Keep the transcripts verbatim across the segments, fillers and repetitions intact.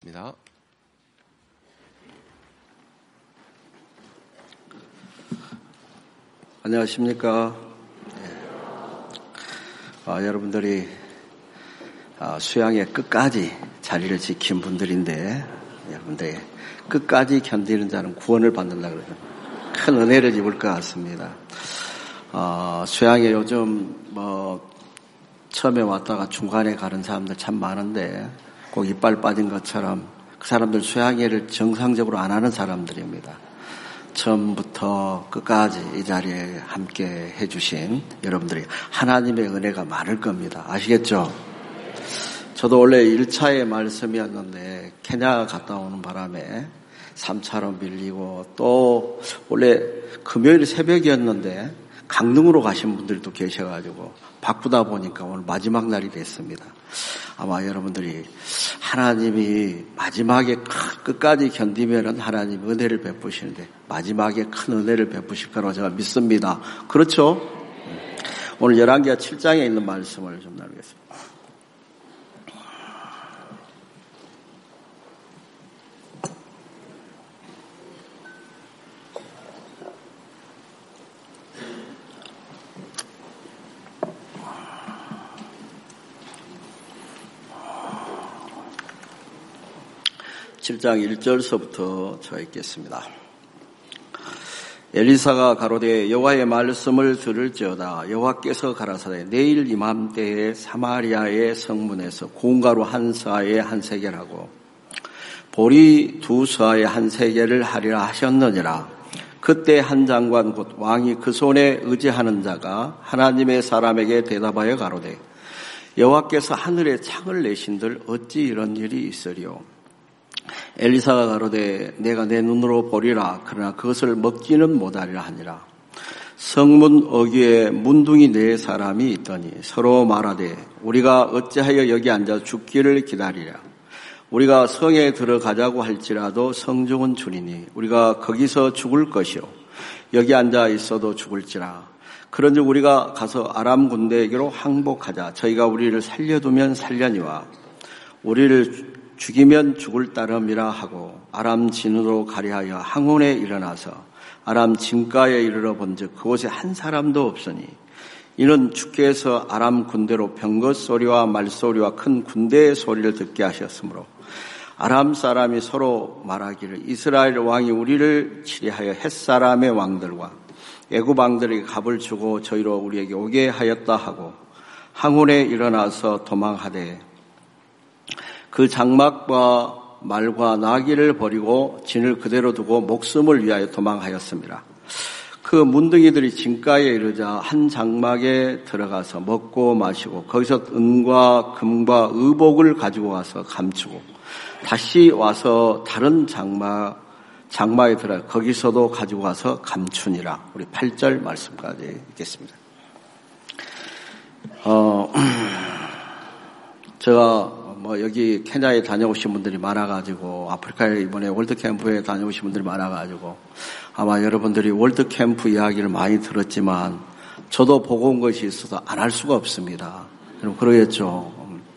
있습니다. 안녕하십니까. 네. 아, 여러분들이 아, 수양의 끝까지 자리를 지킨 분들인데 여러분들이 끝까지 견디는 자는 구원을 받는다 그러죠. 큰 은혜를 입을 것 같습니다. 아, 수양에 요즘 뭐 처음에 왔다가 중간에 가는 사람들 참 많은데 꼭 이빨 빠진 것처럼 그 사람들 수양회를 정상적으로 안 하는 사람들입니다. 처음부터 끝까지 이 자리에 함께 해주신 여러분들이 하나님의 은혜가 많을 겁니다. 아시겠죠? 저도 원래 일 차의 말씀이었는데 케냐 갔다 오는 바람에 삼 차로 밀리고 또 원래 금요일 새벽이었는데 강릉으로 가신 분들도 계셔가지고 바꾸다 보니까 오늘 마지막 날이 됐습니다. 아마 여러분들이 하나님이 마지막에 끝까지 견디면은 하나님 은혜를 베푸시는데 마지막에 큰 은혜를 베푸실 거라고 제가 믿습니다. 그렇죠? 오늘 열왕기하 칠 장에 있는 말씀을 좀 나누겠습니다. 칠 장 일 절서부터 저 읽겠습니다. 엘리사가 가로되 여호와의 말씀을 들을지어다. 여호와께서 가라사대 내일 이맘때에 사마리아의 성문에서 고운가루 한 서아에 한 세겔하고 보리 두 서아에 한 세겔을 하리라 하셨느니라. 그때 한 장관 곧 왕이 그 손에 의지하는 자가 하나님의 사람에게 대답하여 가로되 여호와께서 하늘에 창을 내신들 어찌 이런 일이 있으리요. 엘리사가 가로되 내가 내 눈으로 보리라. 그러나 그것을 먹지는 못하리라 하니라. 성문 어귀에 문둥이 네 사람이 있더니 서로 말하되 우리가 어찌하여 여기 앉아 죽기를 기다리랴. 우리가 성에 들어가자고 할지라도 성중은 주리니 우리가 거기서 죽을 것이요 여기 앉아 있어도 죽을지라. 그런즉 우리가 가서 아람 군대에게로 항복하자. 저희가 우리를 살려두면 살려니와 우리를 죽이면 죽을 따름이라 하고 아람 진으로 가리하여 항온에 일어나서 아람 진가에 이르러 본즉 그곳에 한 사람도 없으니 이는 주께서 아람 군대로 병거 소리와 말소리와 큰 군대의 소리를 듣게 하셨으므로 아람 사람이 서로 말하기를 이스라엘 왕이 우리를 치리하여 헷사람의 왕들과 애굽 왕들에게 갑을 주고 저희로 우리에게 오게 하였다 하고 항온에 일어나서 도망하되 그 장막과 말과 나귀를 버리고 진을 그대로 두고 목숨을 위하여 도망하였습니다. 그 문둥이들이 진가에 이르자 한 장막에 들어가서 먹고 마시고 거기서 은과 금과 의복을 가지고 와서 감추고 다시 와서 다른 장막, 장막에 들어가 거기서도 가지고 와서 감추니라. 우리 팔 절 말씀까지 읽겠습니다. 어, 제가 뭐 여기 케냐에 다녀오신 분들이 많아가지고 아프리카에 이번에 월드캠프에 다녀오신 분들이 많아가지고 아마 여러분들이 월드캠프 이야기를 많이 들었지만 저도 보고 온 것이 있어서 안 할 수가 없습니다. 여러분 그러겠죠.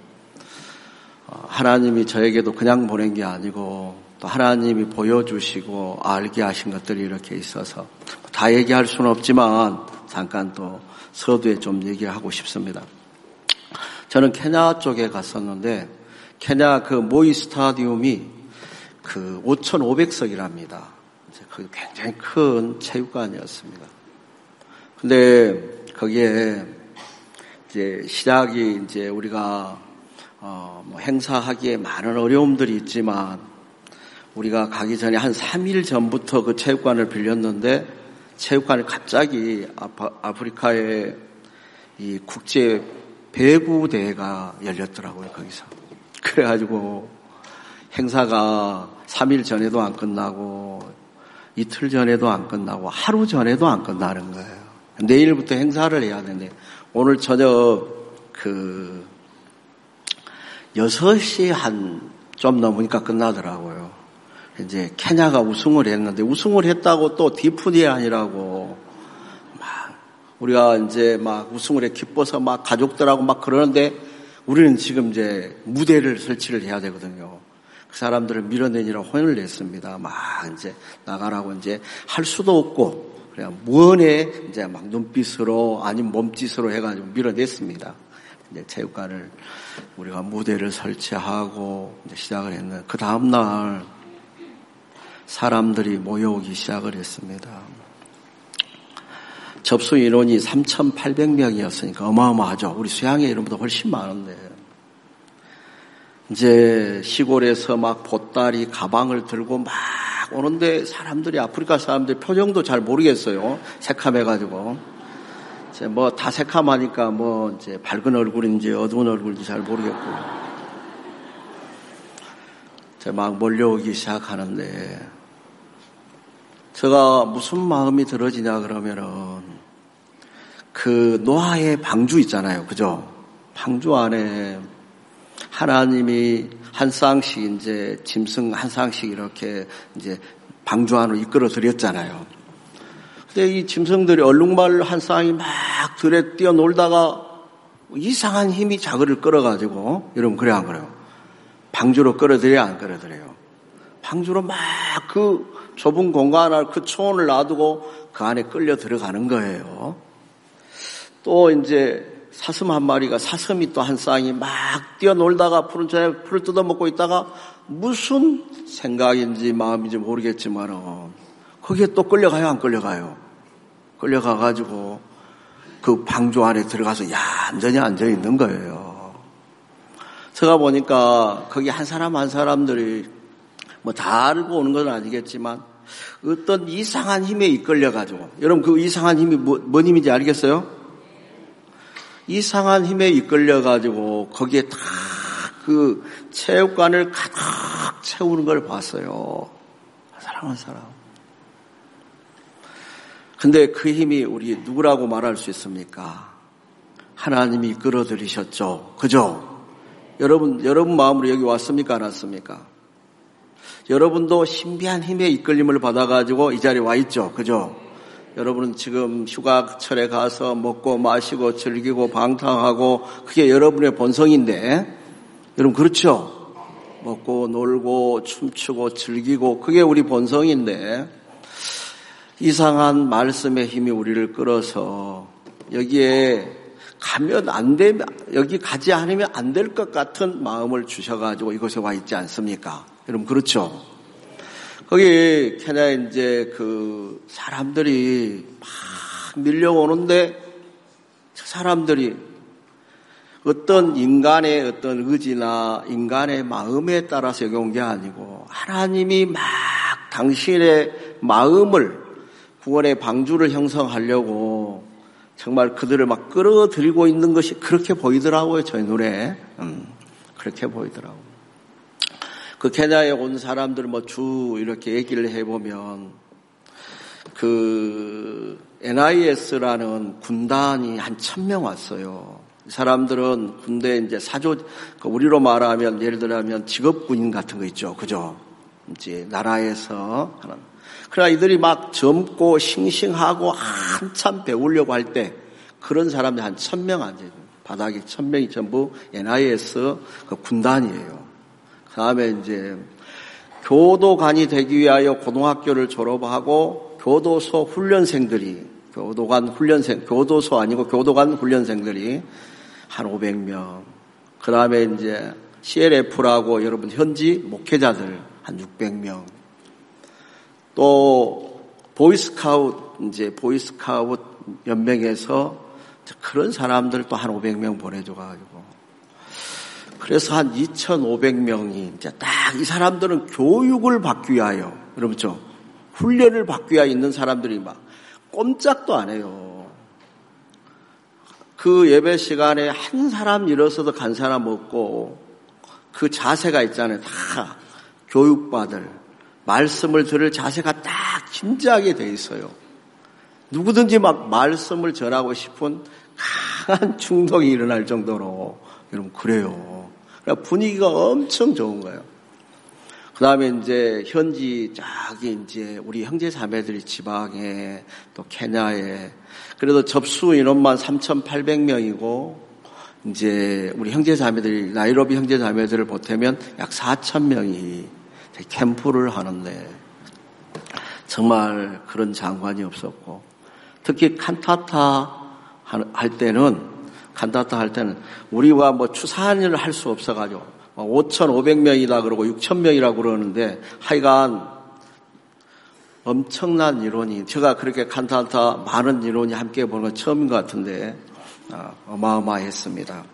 하나님이 저에게도 그냥 보낸 게 아니고 또 하나님이 보여주시고 알게 하신 것들이 이렇게 있어서 다 얘기할 수는 없지만 잠깐 또 서두에 좀 얘기하고 싶습니다. 저는 케냐 쪽에 갔었는데 케냐 그 모이 스타디움이 그 오천오백 석이랍니다. 그 굉장히 큰 체육관이었습니다. 근데 거기에 이제 시작이 이제 우리가 어 뭐 행사하기에 많은 어려움들이 있지만 우리가 가기 전에 한 삼 일 전부터 그 체육관을 빌렸는데 체육관이 갑자기 아파, 아프리카의 이 국제 배구 대회가 열렸더라고요, 거기서. 그래가지고 행사가 삼 일 전에도 안 끝나고 이틀 전에도 안 끝나고 하루 전에도 안 끝나는 거예요. 내일부터 행사를 해야 되는데 오늘 저녁 그 여섯 시 한 좀 넘으니까 끝나더라고요. 이제 케냐가 우승을 했는데 우승을 했다고 또 디프니 아니라고 막 우리가 이제 막 우승을 해 기뻐서 막 가족들하고 막 그러는데 우리는 지금 이제 무대를 설치를 해야 되거든요. 그 사람들을 밀어내니라 혼을 냈습니다. 막 이제 나가라고 이제 할 수도 없고 그냥 무언에 이제 막 눈빛으로 아니면 몸짓으로 해가지고 밀어냈습니다. 이제 체육관을 우리가 무대를 설치하고 이제 시작을 했는데 그 다음 날 사람들이 모여오기 시작을 했습니다. 접수 인원이 삼천팔백 명이었으니까 어마어마하죠. 우리 수양회 이름보다 훨씬 많은데 이제 시골에서 막 보따리 가방을 들고 막 오는데 사람들이 아프리카 사람들 표정도 잘 모르겠어요. 새카매가지고 이제 뭐 다 새카마니까 뭐 이제 밝은 얼굴인지 어두운 얼굴인지 잘 모르겠고 이제 막 몰려오기 시작하는데 제가 무슨 마음이 들어지냐 그러면은 그 노아의 방주 있잖아요. 그죠? 방주 안에 하나님이 한 쌍씩 이제 짐승 한 쌍씩 이렇게 이제 방주 안으로 이끌어 드렸잖아요. 근데 이 짐승들이 얼룩말 한 쌍이 막 들에 뛰어놀다가 이상한 힘이 자그를 끌어가지고 여러분 그래 안 그래요? 방주로 끌어들여야 안 끌어들여요? 방주로 막 그 좁은 공간 안에 그 초원을 놔두고 그 안에 끌려 들어가는 거예요. 또 이제 사슴 한 마리가 사슴이 또 한 쌍이 막 뛰어놀다가 푸른 자에 풀을 뜯어먹고 있다가 무슨 생각인지 마음인지 모르겠지만 거기에 또 끌려가요 안 끌려가요? 끌려가가지고 그 방주 안에 들어가서 얌전히 앉아있는 거예요. 제가 보니까 거기 한 사람 한 사람들이 뭐 다 알고 오는 건 아니겠지만 어떤 이상한 힘에 이끌려가지고 여러분 그 이상한 힘이 뭐, 뭔 힘인지 알겠어요? 이상한 힘에 이끌려가지고 거기에 다 그 체육관을 가득 채우는 걸 봤어요. 한 사람 한 사람. 근데 그 힘이 우리 누구라고 말할 수 있습니까? 하나님이 이끌어들이셨죠. 그죠? 여러분, 여러분 마음으로 여기 왔습니까? 안 왔습니까? 여러분도 신비한 힘의 이끌림을 받아가지고 이 자리에 와 있죠. 그죠? 여러분은 지금 휴가철에 가서 먹고 마시고 즐기고 방탕하고 그게 여러분의 본성인데 여러분 그렇죠? 먹고 놀고 춤추고 즐기고 그게 우리 본성인데 이상한 말씀의 힘이 우리를 끌어서 여기에 가면 안 되면 여기 가지 않으면 안 될 것 같은 마음을 주셔가지고 이곳에 와 있지 않습니까? 여러분 그렇죠? 거기 케냐에 이제 그 사람들이 막 밀려오는데 저 사람들이 어떤 인간의 어떤 의지나 인간의 마음에 따라서 여기 온 게 아니고 하나님이 막 당신의 마음을 구원의 방주를 형성하려고 정말 그들을 막 끌어들이고 있는 것이 그렇게 보이더라고요. 저희 눈에. 음, 그렇게 보이더라고요. 그 케냐에 온 사람들 뭐 주 이렇게 얘기를 해보면 그 엔아이에스라는 군단이 한 천 명 왔어요. 이 사람들은 군대 이제 사조, 우리로 말하면 예를 들면 직업군인 같은 거 있죠. 그죠? 이제 나라에서 하는. 그러나 이들이 막 젊고 싱싱하고 한참 배우려고 할 때 그런 사람들이 한 천 명 앉아요. 바닥에 천 명이 전부 엔아이에스 그 군단이에요. 그 다음에 이제 교도관이 되기 위하여 고등학교를 졸업하고 교도소 훈련생들이, 교도관 훈련생, 교도소 아니고 교도관 훈련생들이 한 오백 명. 그 다음에 이제 씨엘에프라고 여러분 현지 목회자들 한 육백 명. 또 보이스카우트, 이제 보이스카우트 연맹에서 그런 사람들 또 한 오백 명 보내줘가지고. 그래서 한 이천오백 명이 이제 딱 이 사람들은 교육을 받기 위하여, 그렇죠? 훈련을 받기 위하여 있는 사람들이 막 꼼짝도 안 해요. 그 예배 시간에 한 사람 일어서도 간 사람 없고 그 자세가 있잖아요. 다 교육받을, 말씀을 들을 자세가 딱 진지하게 돼 있어요. 누구든지 막 말씀을 전하고 싶은 강한 충동이 일어날 정도로 여러분 그래요. 그러니까 분위기가 엄청 좋은 거예요. 그 다음에 이제 현지 저기 이제 우리 형제 자매들이 지방에 또 케냐에 그래도 접수 인원만 삼천팔백 명이고 이제 우리 형제자매들이 나이로비 형제자매들을 보태면 약 사천 명이 캠프를 하는데 정말 그런 장관이 없었고, 특히 칸타타 할 때는 칸타타 할 때는 우리와 뭐 추산을 할 수 없어가지고 오천오백 명이다 그러고 육천 명이라고 그러는데 하여간 엄청난 인원이, 제가 그렇게 칸타타 많은 인원이 함께 보는 건 처음인 것 같은데 어마어마했습니다.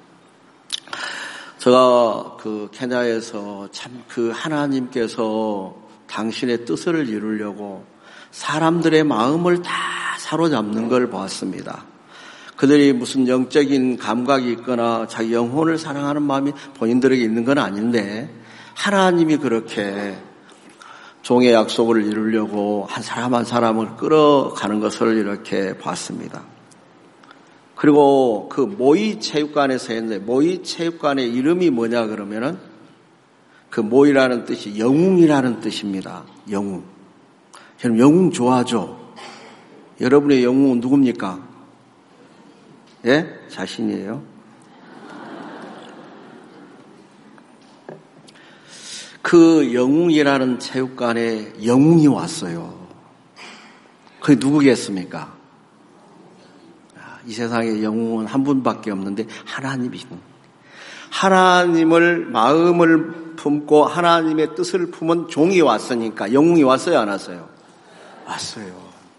제가 그 케냐에서 참 그 하나님께서 당신의 뜻을 이루려고 사람들의 마음을 다 사로잡는 걸 보았습니다. 그들이 무슨 영적인 감각이 있거나 자기 영혼을 사랑하는 마음이 본인들에게 있는 건 아닌데 하나님이 그렇게 종의 약속을 이루려고 한 사람 한 사람을 끌어가는 것을 이렇게 봤습니다. 그리고 그 모이 체육관에서 했는데, 모이 체육관의 이름이 뭐냐 그러면은 그 모이라는 뜻이 영웅이라는 뜻입니다. 영웅. 여러분 영웅 좋아하죠? 여러분의 영웅은 누굽니까? 예? 자신이에요. 그 영웅이라는 체육관에 영웅이 왔어요. 그게 누구겠습니까? 이 세상에 영웅은 한 분밖에 없는데 하나님이십니다. 하나님을 마음을 품고 하나님의 뜻을 품은 종이 왔으니까 영웅이 왔어요, 안 왔어요? 왔어요.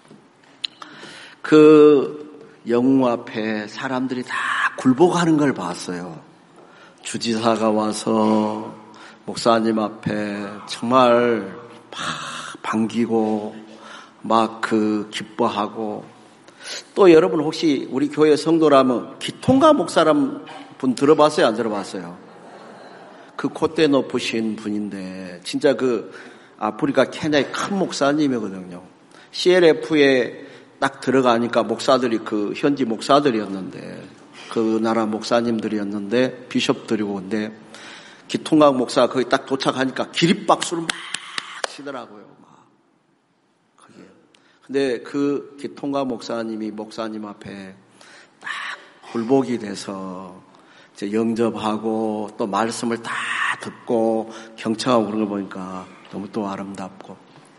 그 영웅 앞에 사람들이 다 굴복하는 걸 봤어요. 주지사가 와서 목사님 앞에 정말 막 반기고 막 그 기뻐하고, 또 여러분 혹시 우리 교회 성도라면 기통가 목사람 분 들어봤어요, 안 들어봤어요? 그 콧대 높으신 분인데 진짜 그 아프리카 케냐의 큰 목사님이거든요. 씨엘에프에 딱 들어가니까 목사들이 그 현지 목사들이었는데, 그 나라 목사님들이었는데 비숍들이고, 근데 기통각 목사가 거기 딱 도착하니까 기립박수를 막 치더라고요. 막 거기에. 근데 그 기통각 목사님이 목사님 앞에 딱 굴복이 돼서 이제 영접하고 또 말씀을 다 듣고 경청하고 그런 걸 보니까 너무 또 아름답고,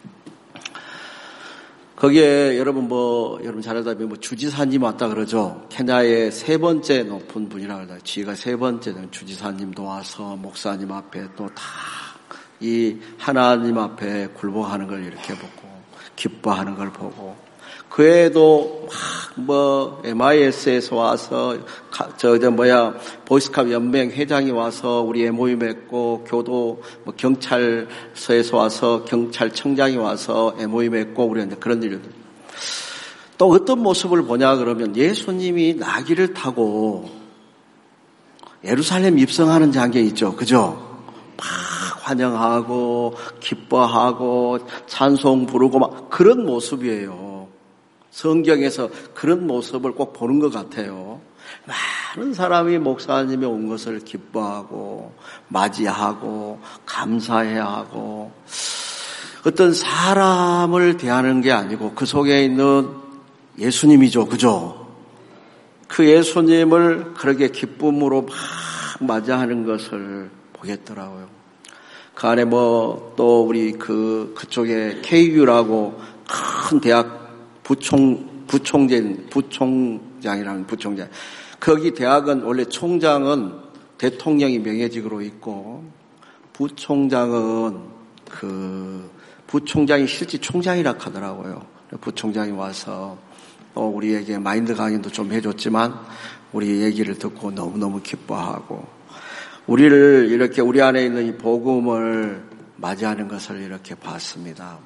거기에 여러분 뭐 여러분 잘 알다시피 뭐 주지사님 왔다 그러죠. 케냐의 세 번째 높은 분이라고 그러죠. 지가 세 번째 주지사님도 와서 목사님 앞에 또 다 이 하나님 앞에 굴복하는 걸 이렇게 보고 기뻐하는 걸 보고, 그 외에도 막 뭐 엠아이에스에서 와서 저 저 뭐야 보이스카우트 연맹 회장이 와서 우리 엠오유 맺고, 교도 뭐 경찰서에서 와서 경찰청장이 와서 엠오유 맺고, 우리 그런 일들. 또 어떤 모습을 보냐 그러면 예수님이 나귀를 타고 예루살렘 입성하는 장면이 있죠, 그죠? 막 환영하고 기뻐하고 찬송 부르고 막 그런 모습이에요. 성경에서 그런 모습을 꼭 보는 것 같아요. 많은 사람이 목사님이 온 것을 기뻐하고 맞이하고 감사해야 하고, 어떤 사람을 대하는 게 아니고 그 속에 있는 예수님이죠, 그죠? 그 예수님을 그렇게 기쁨으로 막 맞이하는 것을 보겠더라고요. 그 안에 뭐 또 우리 그 그쪽에 케이유라고 큰 대학 부총, 부총재, 부총장이라는 부총장. 거기 대학은 원래 총장은 대통령이 명예직으로 있고, 부총장은 그, 부총장이 실제 총장이라 하더라고요. 부총장이 와서 또 우리에게 마인드 강연도 좀 해줬지만, 우리 얘기를 듣고 너무너무 기뻐하고, 우리를 이렇게 우리 안에 있는 이 복음을 맞이하는 것을 이렇게 봤습니다.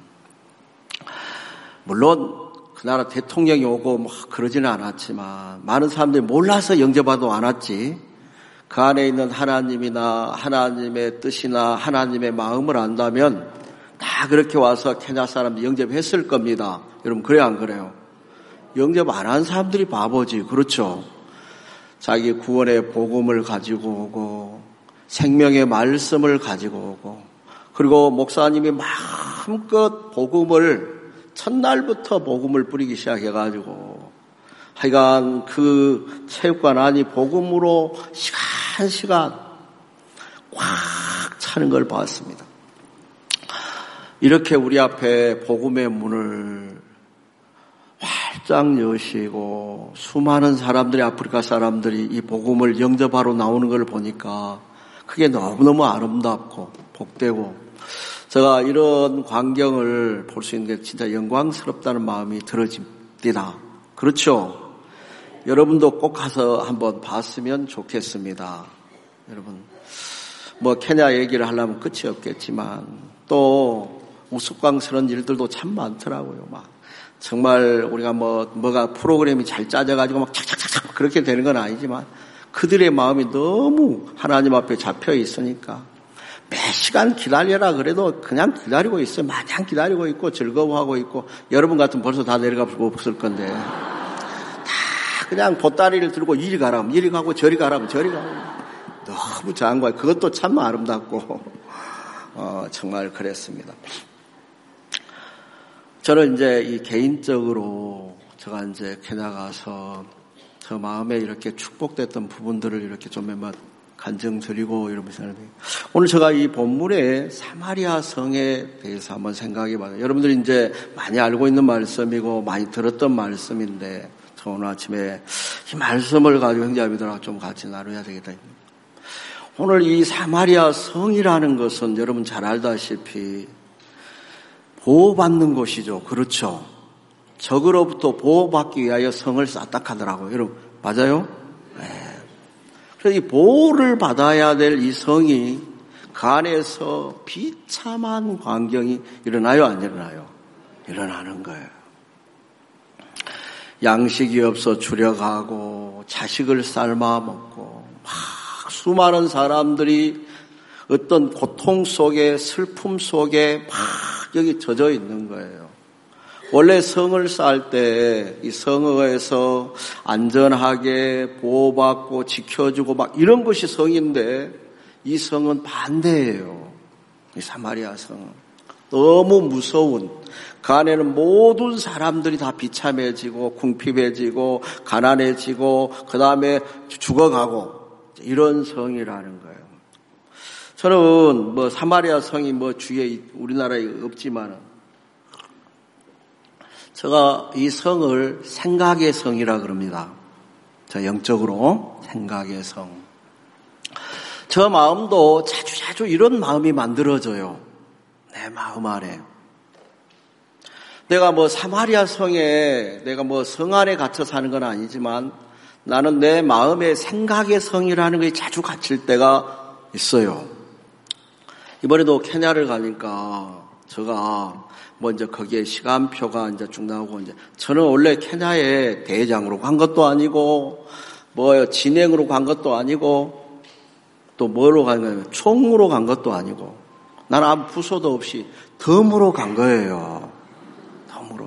물론, 그 나라 대통령이 오고 뭐 그러지는 않았지만 많은 사람들이 몰라서 영접하도 않았지, 그 안에 있는 하나님이나 하나님의 뜻이나 하나님의 마음을 안다면 다 그렇게 와서 케냐 사람들이 영접했을 겁니다. 여러분 그래요, 안 그래요? 영접 안 한 사람들이 바보지, 그렇죠? 자기 구원의 복음을 가지고 오고 생명의 말씀을 가지고 오고, 그리고 목사님이 마음껏 복음을 첫날부터 복음을 뿌리기 시작해가지고 하여간 그 체육관 안이 복음으로 시간 시간 꽉 차는 걸 봤습니다. 이렇게 우리 앞에 복음의 문을 활짝 여시고 수많은 사람들이, 아프리카 사람들이 이 복음을 영접하러 나오는 걸 보니까 그게 너무너무 아름답고 복되고, 제가 이런 광경을 볼 수 있는 게 진짜 영광스럽다는 마음이 들어집니다. 그렇죠? 여러분도 꼭 가서 한번 봤으면 좋겠습니다. 여러분, 뭐 케냐 얘기를 하려면 끝이 없겠지만 또 우스꽝스러운 일들도 참 많더라고요. 막 정말 우리가 뭐 뭐가 프로그램이 잘 짜져가지고 막 착착착착 그렇게 되는 건 아니지만 그들의 마음이 너무 하나님 앞에 잡혀 있으니까 몇 시간 기다려라 그래도 그냥 기다리고 있어요. 마냥 기다리고 있고 즐거워하고 있고, 여러분 같으면 벌써 다 내려가 없을 건데 다 그냥 보따리를 들고 이리 가라면 이리 가고 저리 가라면 저리 가고 너무 잘한 거예요. 그것도 참 아름답고 어, 정말 그랬습니다. 저는 이제 이 개인적으로 제가 이제 케냐 가서 저 마음에 이렇게 축복됐던 부분들을 이렇게 좀 몇 간증 드리고 이러면서, 오늘 제가 이 본문의 사마리아 성에 대해서 한번 생각해 봐요. 여러분들이 이제 많이 알고 있는 말씀이고 많이 들었던 말씀인데, 저 오늘 아침에 이 말씀을 가지고 형제자매들하고 좀 같이 나눠야 되겠다. 오늘 이 사마리아 성이라는 것은 여러분 잘 알다시피 보호받는 곳이죠. 그렇죠? 적으로부터 보호받기 위하여 성을 쌓다 하더라고요. 여러분 맞아요? 네. 그래서 이 보호를 받아야 될 이 성이 그 안에서 비참한 광경이 일어나요, 안 일어나요? 일어나는 거예요. 양식이 없어 줄여가고 자식을 삶아 먹고 막 수많은 사람들이 어떤 고통 속에, 슬픔 속에 막 여기 젖어 있는 거예요. 원래 성을 쌓을 때 이 성에서 안전하게 보호받고 지켜주고 막 이런 것이 성인데, 이 성은 반대예요. 이 사마리아 성은 너무 무서운, 그 안에는 모든 사람들이 다 비참해지고 궁핍해지고 가난해지고 그 다음에 죽어가고 이런 성이라는 거예요. 저는 뭐 사마리아 성이 뭐 주위에 우리나라에 없지만은 제가 이 성을 생각의 성이라 그럽니다. 저 영적으로 생각의 성. 저 마음도 자주자주 이런 마음이 만들어져요. 내 마음 안에. 내가 뭐 사마리아 성에, 내가 뭐 성 안에 갇혀 사는 건 아니지만 나는 내 마음의 생각의 성이라는 게 자주 갇힐 때가 있어요. 이번에도 케냐를 가니까 제가 뭐 이제 거기에 시간표가 이제 쭉 나오고, 이제 저는 원래 케냐에 대장으로 간 것도 아니고 뭐 진행으로 간 것도 아니고 또 뭐로 간 거예요? 총으로 간 것도 아니고 나는 아무 부서도 없이 덤으로 간 거예요. 덤으로.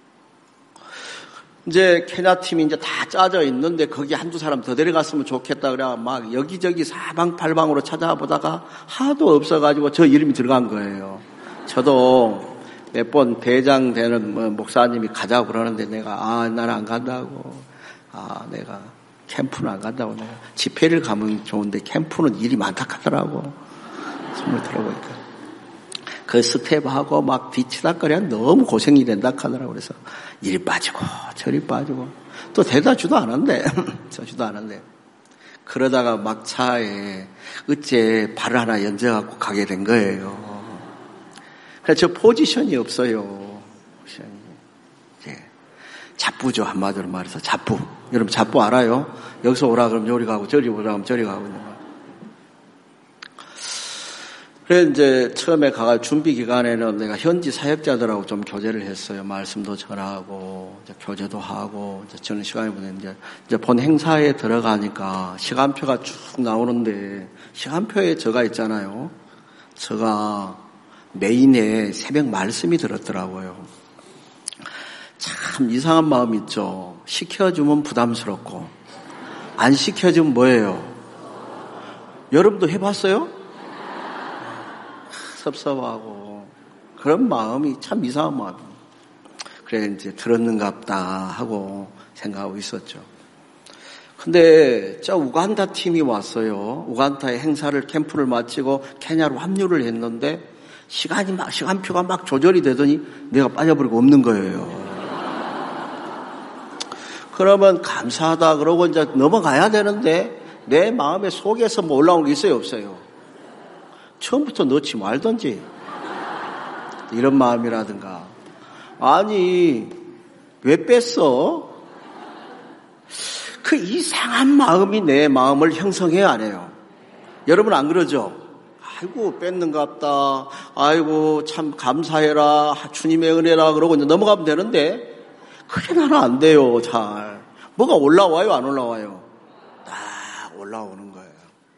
이제 케냐 팀이 이제 다 짜져 있는데 거기 한두 사람 더 데려갔으면 좋겠다 그래 막 여기저기 사방팔방으로 찾아보다가 하도 없어가지고 저 이름이 들어간 거예요. 저도 몇 번 대장 되는 목사님이 가자고 그러는데 내가 아 나는 안 간다고, 아 내가 캠프는 안 간다고, 내가 집회를 가면 좋은데 캠프는 일이 많다 하더라고. 정말 들어보니까 그 스텝하고 막 뒤치다거리면 너무 고생이 된다 하더라고. 그래서 이리 빠지고 저리 빠지고 또 대다 주도 않았는데 저 주도 않았는데 그러다가 막차에 어째 발을 하나 얹어갖고 가게 된 거예요. 그래서 저 포지션이 없어요. 포지션이. 예. 잡부죠. 한마디로 말해서 잡부. 여러분 잡부 알아요? 여기서 오라 그러면 요리 가고 저리 오라 그러면 저리 가고. 그래서 이제 처음에 가가 준비 기간에는 내가 현지 사역자들하고 좀 교제를 했어요. 말씀도 전하고 이제 교제도 하고 이제 저는 시간이 보냈는데 이제 본 행사에 들어가니까 시간표가 쭉 나오는데 시간표에 저가 있잖아요. 저가 메인에 새벽 말씀이 들었더라고요. 참 이상한 마음 있죠. 시켜주면 부담스럽고 안 시켜주면 뭐예요? 여러분도 해봤어요? 섭섭하고 그런 마음이 참 이상한 마음이에요. 그래 이제 들었는갑다 하고 생각하고 있었죠. 근데 저 우간다 팀이 왔어요. 우간다의 행사를 캠프를 마치고 케냐로 합류를 했는데 시간이 막 시간표가 막 조절이 되더니 내가 빠져버리고 없는 거예요. 그러면 감사하다 그러고 이제 넘어가야 되는데 내 마음의 속에서 뭐 올라온 게 있어요, 없어요? 처음부터 넣지 말던지. 이런 마음이라든가. 아니, 왜 뺐어? 그 이상한 마음이 내 마음을 형성해요, 안 해요? 여러분 안 그러죠? 아이고, 뺐는갑다. 아이고, 참 감사해라. 주님의 은혜라. 그러고 이제 넘어가면 되는데, 그게 나는 안 돼요, 잘. 뭐가 올라와요, 안 올라와요? 딱 올라오는 거예요.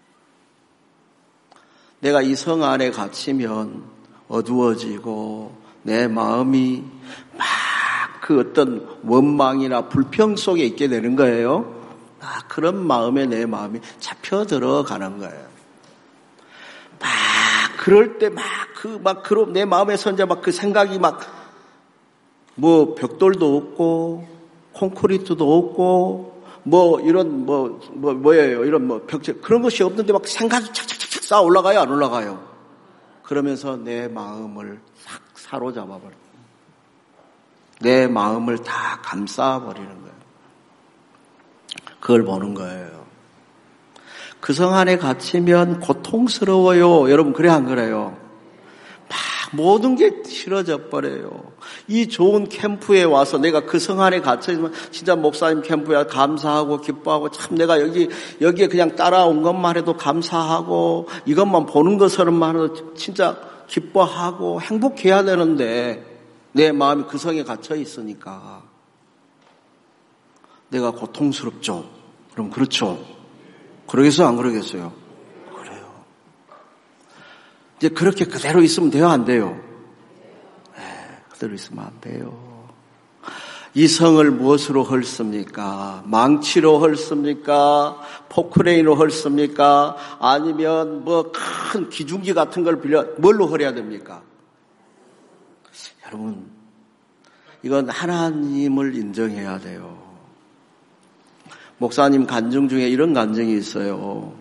내가 이 성 안에 갇히면 어두워지고 내 마음이 막 그 어떤 원망이나 불평 속에 있게 되는 거예요. 아, 그런 마음에 내 마음이 잡혀 들어가는 거예요. 막 그럴 때 막 그 막 그럼 내 마음에서 이제 막 그 생각이 막 뭐 벽돌도 없고 콘크리트도 없고 뭐 이런 뭐 뭐 뭐예요 이런 뭐 벽체 그런 것이 없는데 막 생각이 착착착착 쌓아 올라가요, 안 올라가요? 그러면서 내 마음을 싹 사로잡아 버려. 내 마음을 다 감싸 버리는 거예요. 그걸 보는 거예요. 그 성 안에 갇히면 고통스러워요. 여러분 그래 안 그래요? 막 모든 게 싫어져 버려요. 이 좋은 캠프에 와서 내가 그 성 안에 갇혀있으면 진짜 목사님 캠프야 감사하고 기뻐하고 참 내가 여기 여기에 그냥 따라온 것만 해도 감사하고 이것만 보는 것으로만 해도 진짜 기뻐하고 행복해야 되는데 내 마음이 그 성에 갇혀 있으니까 내가 고통스럽죠. 그럼 그렇죠. 그러겠어요, 안 그러겠어요? 그래요. 이제 그렇게 그대로 있으면 돼요, 안 돼요? 네, 그대로 있으면 안 돼요. 이 성을 무엇으로 헐습니까? 망치로 헐습니까? 포크레인으로 헐습니까? 아니면 뭐 큰 기중지 같은 걸 빌려 뭘로 헐어야 됩니까? 여러분, 이건 하나님을 인정해야 돼요. 목사님 간증 중에 이런 간증이 있어요.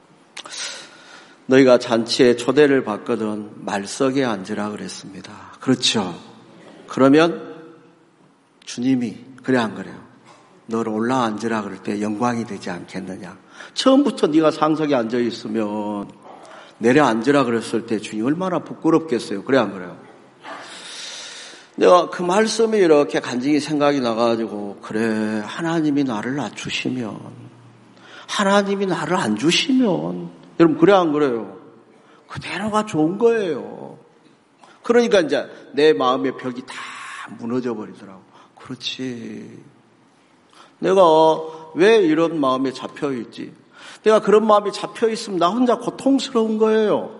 너희가 잔치에 초대를 받거든 말석에 앉으라 그랬습니다. 그렇죠. 그러면 주님이 그래 안 그래요? 너를 올라 앉으라 그럴 때 영광이 되지 않겠느냐. 처음부터 네가 상석에 앉아 있으면 내려 앉으라 그랬을 때 주님 얼마나 부끄럽겠어요. 그래 안 그래요? 내가 그 말씀이 이렇게 간증이 생각이 나가지고 그래 하나님이 나를 낮추시면 하나님이 나를 안 주시면 여러분 그래 안 그래요? 그대로가 좋은 거예요. 그러니까 이제 내 마음의 벽이 다 무너져 버리더라고. 그렇지. 내가 왜 이런 마음에 잡혀 있지? 내가 그런 마음이 잡혀 있으면 나 혼자 고통스러운 거예요.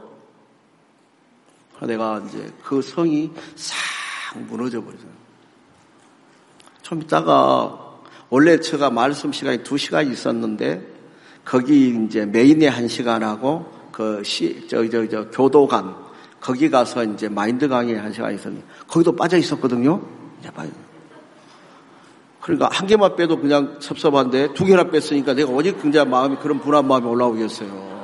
내가 이제 그 성이 싹 무너져 버리잖아요. 좀 이따가 원래 제가 말씀 시간이 두 시간 있었는데 거기 이제 메인에 한 시간하고 그 시, 저, 저, 저, 교도관 거기 가서 이제 마인드 강의에 한 시간 있었는데 거기도 빠져 있었거든요. 이제 빠져. 그러니까 한 개만 빼도 그냥 섭섭한데 두 개나 뺐으니까 내가 어디 굉장히 마음이 그런 분한 마음이 올라오겠어요.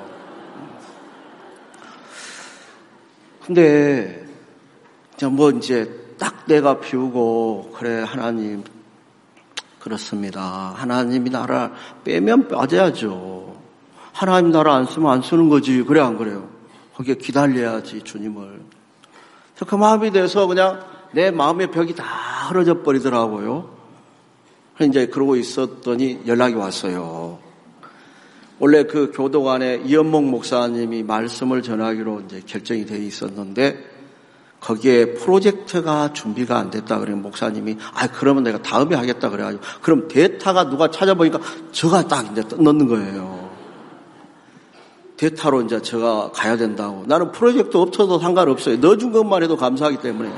근데 뭐 이제 딱 내가 비우고 그래 하나님 그렇습니다. 하나님이 나를 빼면 빠져야죠. 하나님 나를 안 쓰면 안 쓰는 거지. 그래 안 그래요? 거기에 기다려야지 주님을. 그 마음이 돼서 그냥 내 마음의 벽이 다 흐려져 버리더라고요. 이제 그러고 있었더니 연락이 왔어요. 원래 그 교도관에 이연목 목사님이 말씀을 전하기로 이제 결정이 돼 있었는데 거기에 프로젝트가 준비가 안 됐다 그러면 목사님이 아 그러면 내가 다음에 하겠다 그래가지고 그럼 데이터가 누가 찾아보니까 저가 딱 이제 넣는 거예요. 데이터로 이제 제가 가야 된다고. 나는 프로젝트 없어도 상관없어요. 넣어준 것만 해도 감사하기 때문에.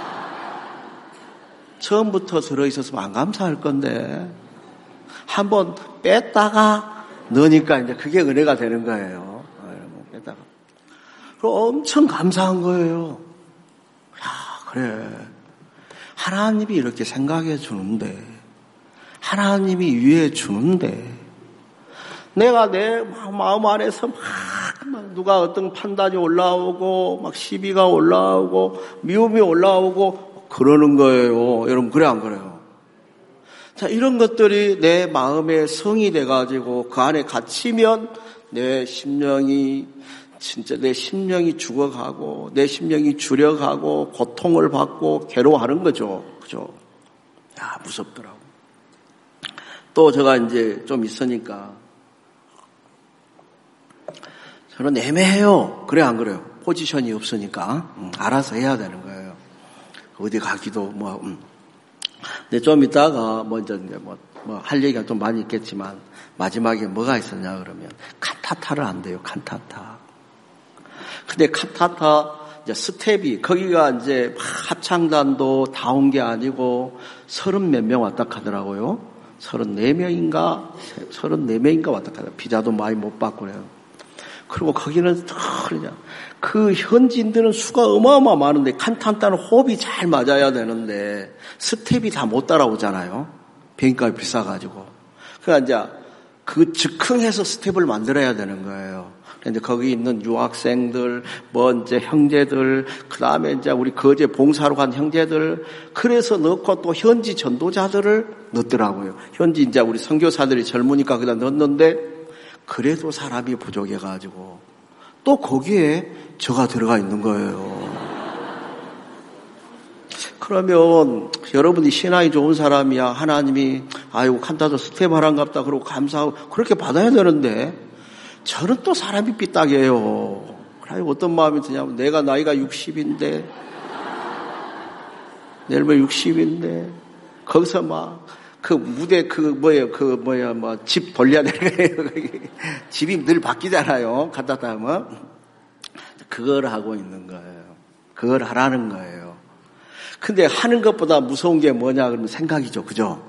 처음부터 들어있었으면 안 감사할 건데 한번 뺐다가 넣으니까 이제 그게 은혜가 되는 거예요. 뺐다가. 그럼 엄청 감사한 거예요. 야, 그래. 하나님이 이렇게 생각해 주는데, 하나님이 위해 주는데, 내가 내 마음 안에서 막, 막 누가 어떤 판단이 올라오고, 막 시비가 올라오고, 미움이 올라오고, 그러는 거예요. 여러분, 그래, 안 그래요? 자, 이런 것들이 내 마음에 성이 돼가지고 그 안에 갇히면 내 심령이, 진짜 내 심령이 죽어가고, 내 심령이 줄여가고, 고통을 받고, 괴로워하는 거죠. 그죠? 야, 무섭더라고. 또 제가 이제 좀 있으니까, 저는 애매해요. 그래, 안 그래요? 포지션이 없으니까. 음, 알아서 해야 되는 거예요. 어디 가기도, 뭐, 음. 근데 좀 이따가, 먼저 이제 뭐, 뭐, 할 얘기가 좀 많이 있겠지만, 마지막에 뭐가 있었냐, 그러면, 칸타타를 안 돼요, 칸타타. 근데 칸타타, 이제 스텝이, 거기가 이제 합창단도 다 온 게 아니고, 서른 몇 명 왔다 하더라고요. 서른네 명인가, 서른네 명인가 왔다 하더라고요. 비자도 많이 못 받고 그래요. 그리고 거기는 그냥 그 현지인들은 수가 어마어마 많은데 칸타타는 호흡이 잘 맞아야 되는데 스텝이 다 못 따라오잖아요. 비행값이 비싸가지고. 그러니까 이제 그 즉흥해서 스텝을 만들어야 되는 거예요. 그런데 거기 있는 유학생들, 뭐 이제 형제들, 그 다음에 이제 우리 거제 봉사로 간 형제들, 그래서 넣고 또 현지 전도자들을 넣더라고요. 현지 이제 우리 선교사들이 젊으니까 그다 넣었는데. 그래도 사람이 부족해가지고 또 거기에 저가 들어가 있는 거예요. 그러면 여러분이 신앙이 좋은 사람이야. 하나님이 아이고 칸타타 스텝 하란갑다 그러고 감사하고 그렇게 받아야 되는데 저는 또 사람이 삐딱해요. 그래 어떤 마음이 드냐면 내가 나이가 육십인데 내일 뭐 육십인데 거기서 막 그 무대 그 뭐예요 그 뭐야 뭐 집 돌려야 되는 거예요. 집이 늘 바뀌잖아요. 갔다 하면 그걸 하고 있는 거예요. 그걸 하라는 거예요. 근데 하는 것보다 무서운 게 뭐냐 그러면 생각이죠, 그죠?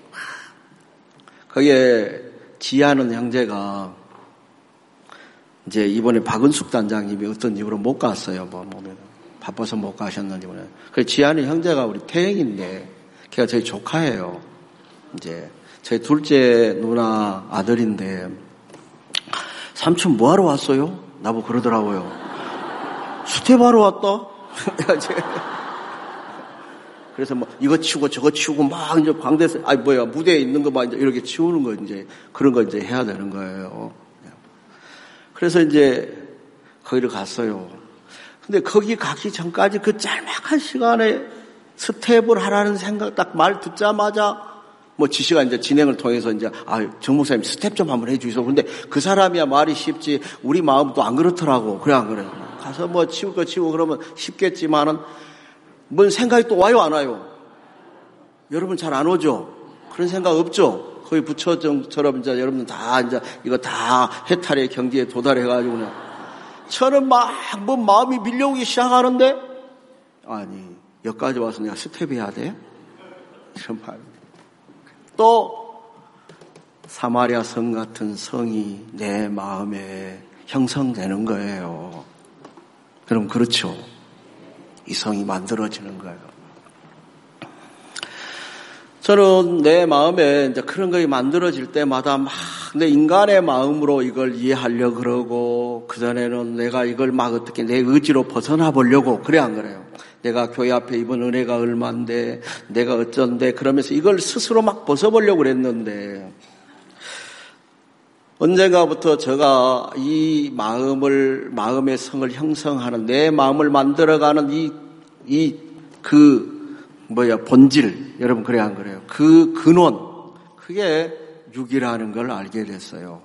거기에 지하는 형제가 이제 이번에 박은숙 단장님이 어떤 이유로 못 갔어요. 뭐 보면 바빠서 못 가셨는지 모르겠어요. 그 지하는 형제가 우리 태행인데 걔가 저희 조카예요. 이제 제 둘째 누나 아들인데 삼촌 뭐하러 왔어요? 나보고 그러더라고요. 스텝하러 왔다? 그래서 뭐 이거 치우고 저거 치우고 막 이제 광대에서 아니 뭐야 무대에 있는 거 막 이제 이렇게 치우는 거 이제 그런 거 이제 해야 되는 거예요. 그래서 이제 거기를 갔어요. 근데 거기 가기 전까지 그 짤막한 시간에 스텝을 하라는 생각 딱 말 듣자마자 뭐 지시가 이제 진행을 통해서 이제 아, 정 목사님 스텝 좀 한번 해주이소. 근데 그 사람이야 말이 쉽지 우리 마음도 안 그렇더라고. 그래 안 그래요? 가서 뭐 치울 거 치우고 그러면 쉽겠지만은 뭔 생각이 또 와요 안 와요? 여러분 잘 안 오죠? 그런 생각 없죠? 거의 부처처럼 이제 여러분 다 이제 이거 다 해탈의 경지에 도달해가지고 그냥 저는 막 뭐 마음이 밀려오기 시작하는데 아니 여기까지 와서 내가 스텝 해야 돼? 이런 말. 또 사마리아 성 같은 성이 내 마음에 형성되는 거예요. 그럼 그렇죠. 이 성이 만들어지는 거예요. 저는 내 마음에 이제 그런 것이 만들어질 때마다 막 내 인간의 마음으로 이걸 이해하려고 그러고 그전에는 내가 이걸 막 어떻게 내 의지로 벗어나 보려고 그래 안 그래요? 내가 교회 앞에 입은 은혜가 얼만데 내가 어쩐데 그러면서 이걸 스스로 막 벗어보려고 그랬는데 언젠가부터 제가 이 마음을 마음의 성을 형성하는 내 마음을 만들어가는 이 이 그 뭐야 본질 여러분 그래 안 그래요? 그 근원 그게 육이라는 걸 알게 됐어요.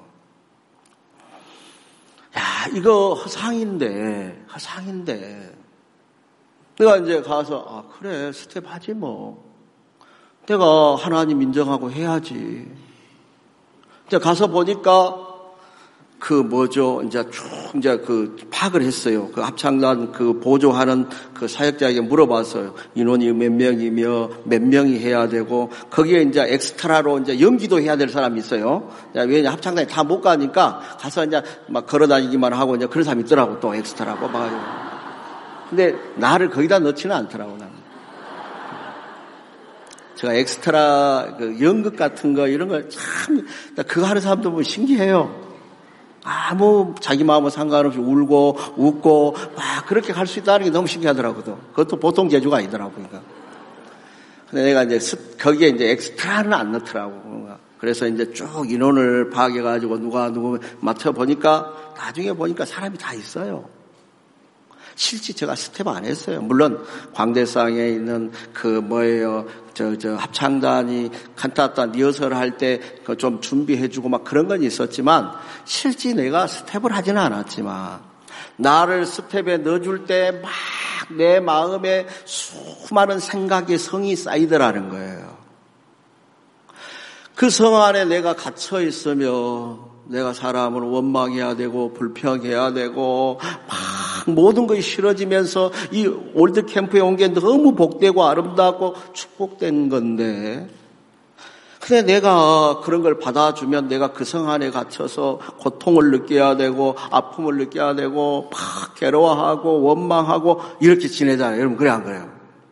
야 이거 허상인데 허상인데 내가 이제 가서 아 그래 스텝 하지 뭐 내가 하나님 인정하고 해야지. 이제 가서 보니까 그 뭐죠 이제 쭉 이제 그 파악을 했어요. 그 합창단 그 보조하는 그 사역자에게 물어봤어요. 인원이 몇 명이며 몇 명이 해야 되고 거기에 이제 엑스트라로 이제 연기도 해야 될 사람이 있어요. 왜냐 합창단이 다 못 가니까 가서 이제 막 걸어다니기만 하고 이제 그런 사람이 있더라고 또 엑스트라 뽑아가지고. 근데 나를 거기다 넣지는 않더라고 나는. 제가 엑스트라 그 연극 같은 거 이런 거 참 그거 하는 사람도 보면 신기해요. 아무 자기 마음과 상관없이 울고 웃고 막 그렇게 할 수 있다는 게 너무 신기하더라고요. 그것도 보통 재주가 아니더라고요. 그러니까. 근데 내가 이제 거기에 이제 엑스트라는 안 넣더라고. 그래서 이제 쭉 인원을 파악해가지고 누가 누구 맡아 보니까 나중에 보니까 사람이 다 있어요. 실제 제가 스텝 안 했어요. 물론 광대상에 있는 그 뭐예요, 저 저 합창단이 칸타타 리허설을 할 때 좀 준비해주고 막 그런 건 있었지만 실제 내가 스텝을 하지는 않았지만 나를 스텝에 넣어줄 때 막 내 마음에 수많은 생각의 성이 쌓이더라는 거예요. 그 성 안에 내가 갇혀 있으며 내가 사람을 원망해야 되고 불평해야 되고 막 모든 것이 싫어지면서 이 올드 캠프에 온 게 너무 복되고 아름답고 축복된 건데, 근데 내가 그런 걸 받아주면 내가 그 성 안에 갇혀서 고통을 느껴야 되고 아픔을 느껴야 되고 막 괴로워하고 원망하고 이렇게 지내잖아요. 여러분 그래 안 그래요?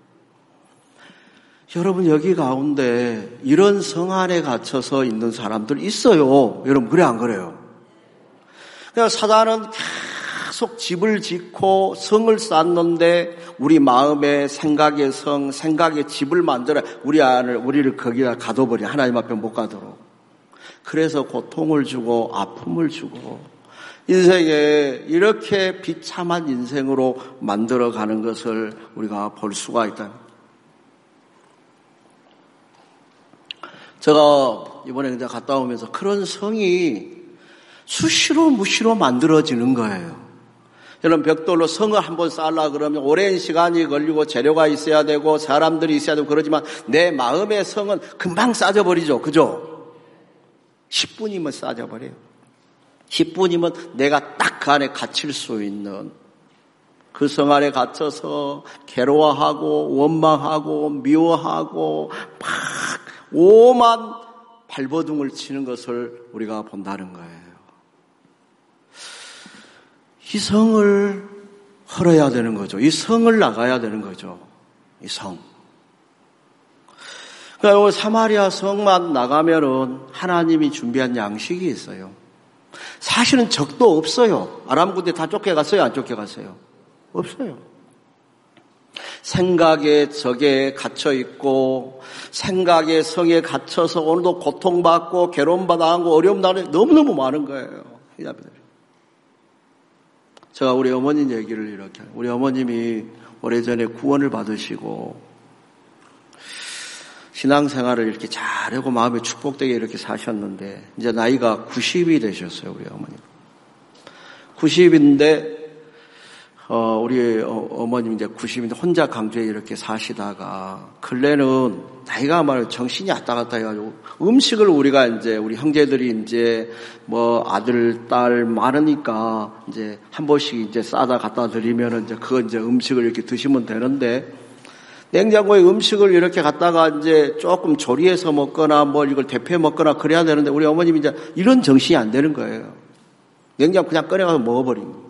여러분 여기 가운데 이런 성 안에 갇혀서 있는 사람들 있어요. 여러분 그래 안 그래요? 그러니까 사단은 계속 집을 짓고 성을 쌓는데 우리 마음의 생각의 성, 생각의 집을 만들어 우리 안을 우리를 거기다 가둬버려. 하나님 앞에 못 가도록. 그래서 고통을 주고 아픔을 주고 인생에 이렇게 비참한 인생으로 만들어가는 것을 우리가 볼 수가 있다. 제가 이번에 이제 갔다 오면서 그런 성이 수시로 무시로 만들어지는 거예요. 여러분 벽돌로 성을 한번 쌓으려 그러면 오랜 시간이 걸리고 재료가 있어야 되고 사람들이 있어야 되고 그러지만 내 마음의 성은 금방 쌓여버리죠. 그죠? 십 분이면 쌓여버려요. 십 분이면 내가 딱 그 안에 갇힐 수 있는 그 성 안에 갇혀서 괴로워하고 원망하고 미워하고 막 오만 발버둥을 치는 것을 우리가 본다는 거예요. 이 성을 헐어야 되는 거죠. 이 성을 나가야 되는 거죠. 이 성. 그러니까 사마리아 성만 나가면은 하나님이 준비한 양식이 있어요. 사실은 적도 없어요. 아람 군대 다 쫓겨갔어요? 안 쫓겨갔어요? 없어요. 생각의 적에 갇혀 있고 생각의 성에 갇혀서 오늘도 고통받고 괴로움받아하고 어려움 당하는 너무너무 많은 거예요. 제가 우리 어머님 얘기를 이렇게 우리 어머님이 오래전에 구원을 받으시고 신앙생활을 이렇게 잘하고 마음에 축복되게 이렇게 사셨는데 이제 나이가 구십이 되셨어요. 우리 어머님 구십인데 어, 우리 어, 어머님 이제 구십인데 혼자 강주에 이렇게 사시다가 근래는 나이가 말 정신이 왔다 갔다 해가지고 음식을 우리가 이제 우리 형제들이 이제 뭐 아들 딸 많으니까 이제 한 번씩 이제 싸다 갖다 드리면은 이제 그거 이제 음식을 이렇게 드시면 되는데 냉장고에 음식을 이렇게 갖다가 이제 조금 조리해서 먹거나 뭐 이걸 대패 먹거나 그래야 되는데 우리 어머님이 이제 이런 정신이 안 되는 거예요. 냉장고 그냥 꺼내가서 먹어버린 거예요.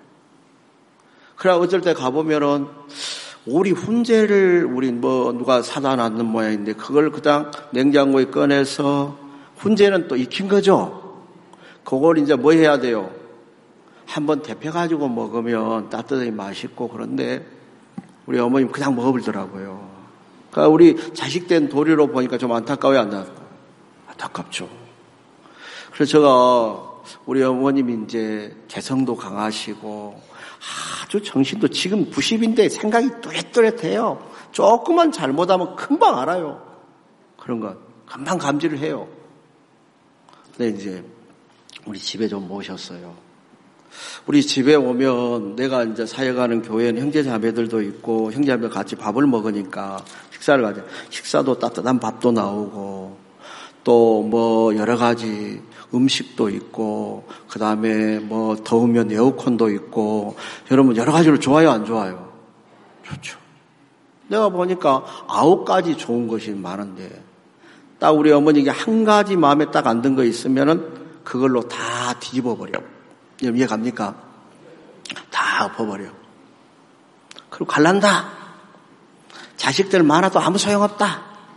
그래 어쩔 때 가보면은 오리 훈제를 우리 뭐 누가 사다 놨는 모양인데 그걸 그냥 냉장고에 꺼내서 훈제는 또 익힌 거죠. 그걸 이제 뭐 해야 돼요? 한번 데펴가지고 먹으면 따뜻하게 맛있고 그런데 우리 어머님 그냥 먹어버리더라고요. 그러니까 우리 자식된 도리로 보니까 좀 안타까워요, 안 안타까워요? 안타깝죠. 그래서 제가 우리 어머님이 이제 개성도 강하시고 아주 정신도 지금 구십인데 생각이 뚜렷뚜렷해요. 조금만 잘못하면 금방 알아요. 그런 건 금방 감지를 해요. 근데 이제 우리 집에 좀 모셨어요. 우리 집에 오면 내가 이제 사역하는 교회는 형제자매들도 있고 형제자매들 같이 밥을 먹으니까 식사를 가져. 식사도 따뜻한 밥도 나오고 또 뭐 여러 가지 음식도 있고 그 다음에 뭐 더우면 에어컨도 있고 여러분 여러 가지로 좋아요 안 좋아요? 좋죠. 내가 보니까 아홉 가지 좋은 것이 많은데 딱 우리 어머니에게 한 가지 마음에 딱 안 든 거 있으면은 그걸로 다 뒤집어 버려. 여러분 이해 갑니까? 다 엎어버려. 그리고 갈란다. 자식들 많아도 아무 소용없다.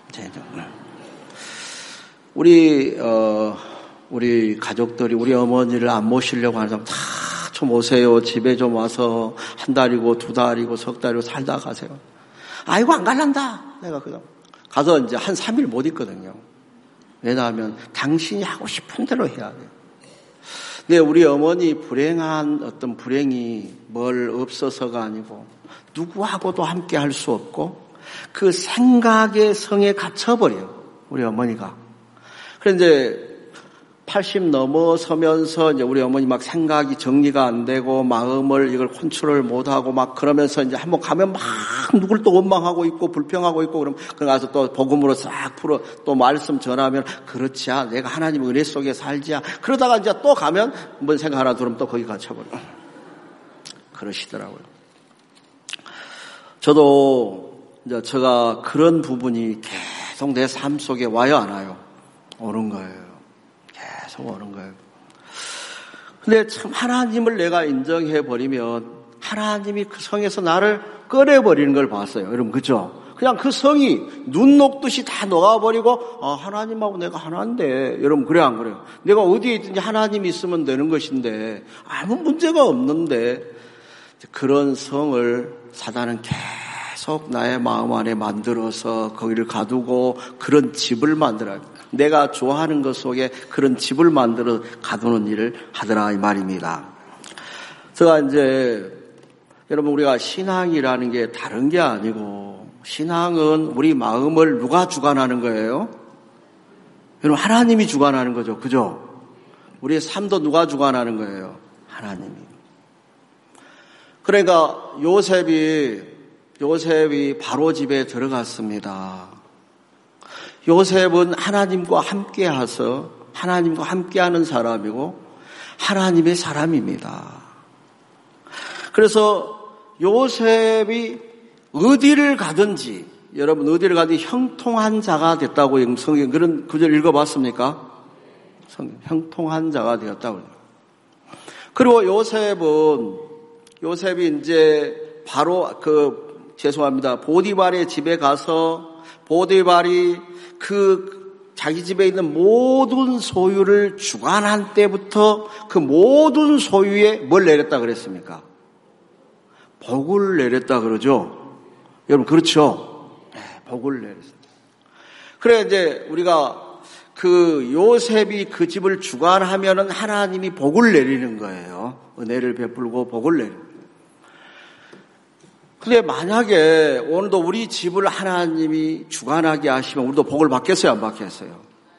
우리, 어, 우리 가족들이 우리 어머니를 안 모시려고 하는 사람 다 좀 오세요. 집에 좀 와서 한 달이고 두 달이고 석 달이고 살다 가세요. 아이고, 안 갈란다. 내가 그냥 가서 이제 한 삼 일 못 있거든요. 왜냐하면 당신이 하고 싶은 대로 해야 돼요. 근데 우리 어머니 불행한 어떤 불행이 뭘 없어서가 아니고 누구하고도 함께 할 수 없고 그 생각의 성에 갇혀버려요. 우리 어머니가. 그런데 이제 팔십 넘어서면서 이제 우리 어머니 막 생각이 정리가 안 되고 마음을 이걸 컨트롤 못하고 막 그러면서 이제 한번 가면 막 누굴 또 원망하고 있고 불평하고 있고 그러면 그 가서 또 복음으로 싹 풀어 또 말씀 전하면 그렇지야 내가 하나님 은혜 속에 살지야 그러다가 이제 또 가면 뭔 생각 하나 들으면 또 거기 갇혀버려. 그러시더라고요. 저도 이제 제가 그런 부분이 계속 내 삶 속에 와요 안 와요? 오는 거예요. 계속 오는 거예요. 근데 참 하나님을 내가 인정해버리면 하나님이 그 성에서 나를 꺼내버리는 걸 봤어요. 여러분 그죠? 그냥 그 성이 눈 녹듯이 다 녹아버리고 아 하나님하고 내가 하나인데 여러분 그래 안 그래요? 내가 어디에 있든지 하나님이 있으면 되는 것인데 아무 문제가 없는데 그런 성을 사단은 계속 나의 마음 안에 만들어서 거기를 가두고 그런 집을 만들어요. 내가 좋아하는 것 속에 그런 집을 만들어 가두는 일을 하더라 이 말입니다. 제가 이제 여러분 우리가 신앙이라는 게 다른 게 아니고 신앙은 우리 마음을 누가 주관하는 거예요? 여러분 하나님이 주관하는 거죠. 그죠? 우리의 삶도 누가 주관하는 거예요? 하나님이. 그러니까 요셉이 요셉이 바로 집에 들어갔습니다. 요셉은 하나님과 함께해서 하나님과 함께하는 사람이고 하나님의 사람입니다. 그래서 요셉이 어디를 가든지 여러분 어디를 가든지 형통한 자가 됐다고 성경 그런 구절 읽어봤습니까? 형통한 자가 되었다고. 그리고 요셉은 요셉이 이제 바로 그 죄송합니다. 보디발의 집에 가서 보디발이 그 자기 집에 있는 모든 소유를 주관한 때부터 그 모든 소유에 뭘 내렸다 그랬습니까? 복을 내렸다 그러죠. 여러분 그렇죠? 네, 복을 내렸습니다. 그래 이제 우리가 그 요셉이 그 집을 주관하면은 하나님이 복을 내리는 거예요. 은혜를 베풀고 복을 내리는 거예요. 근데 만약에 오늘도 우리 집을 하나님이 주관하게 하시면 우리도 복을 받겠어요? 안 받겠어요?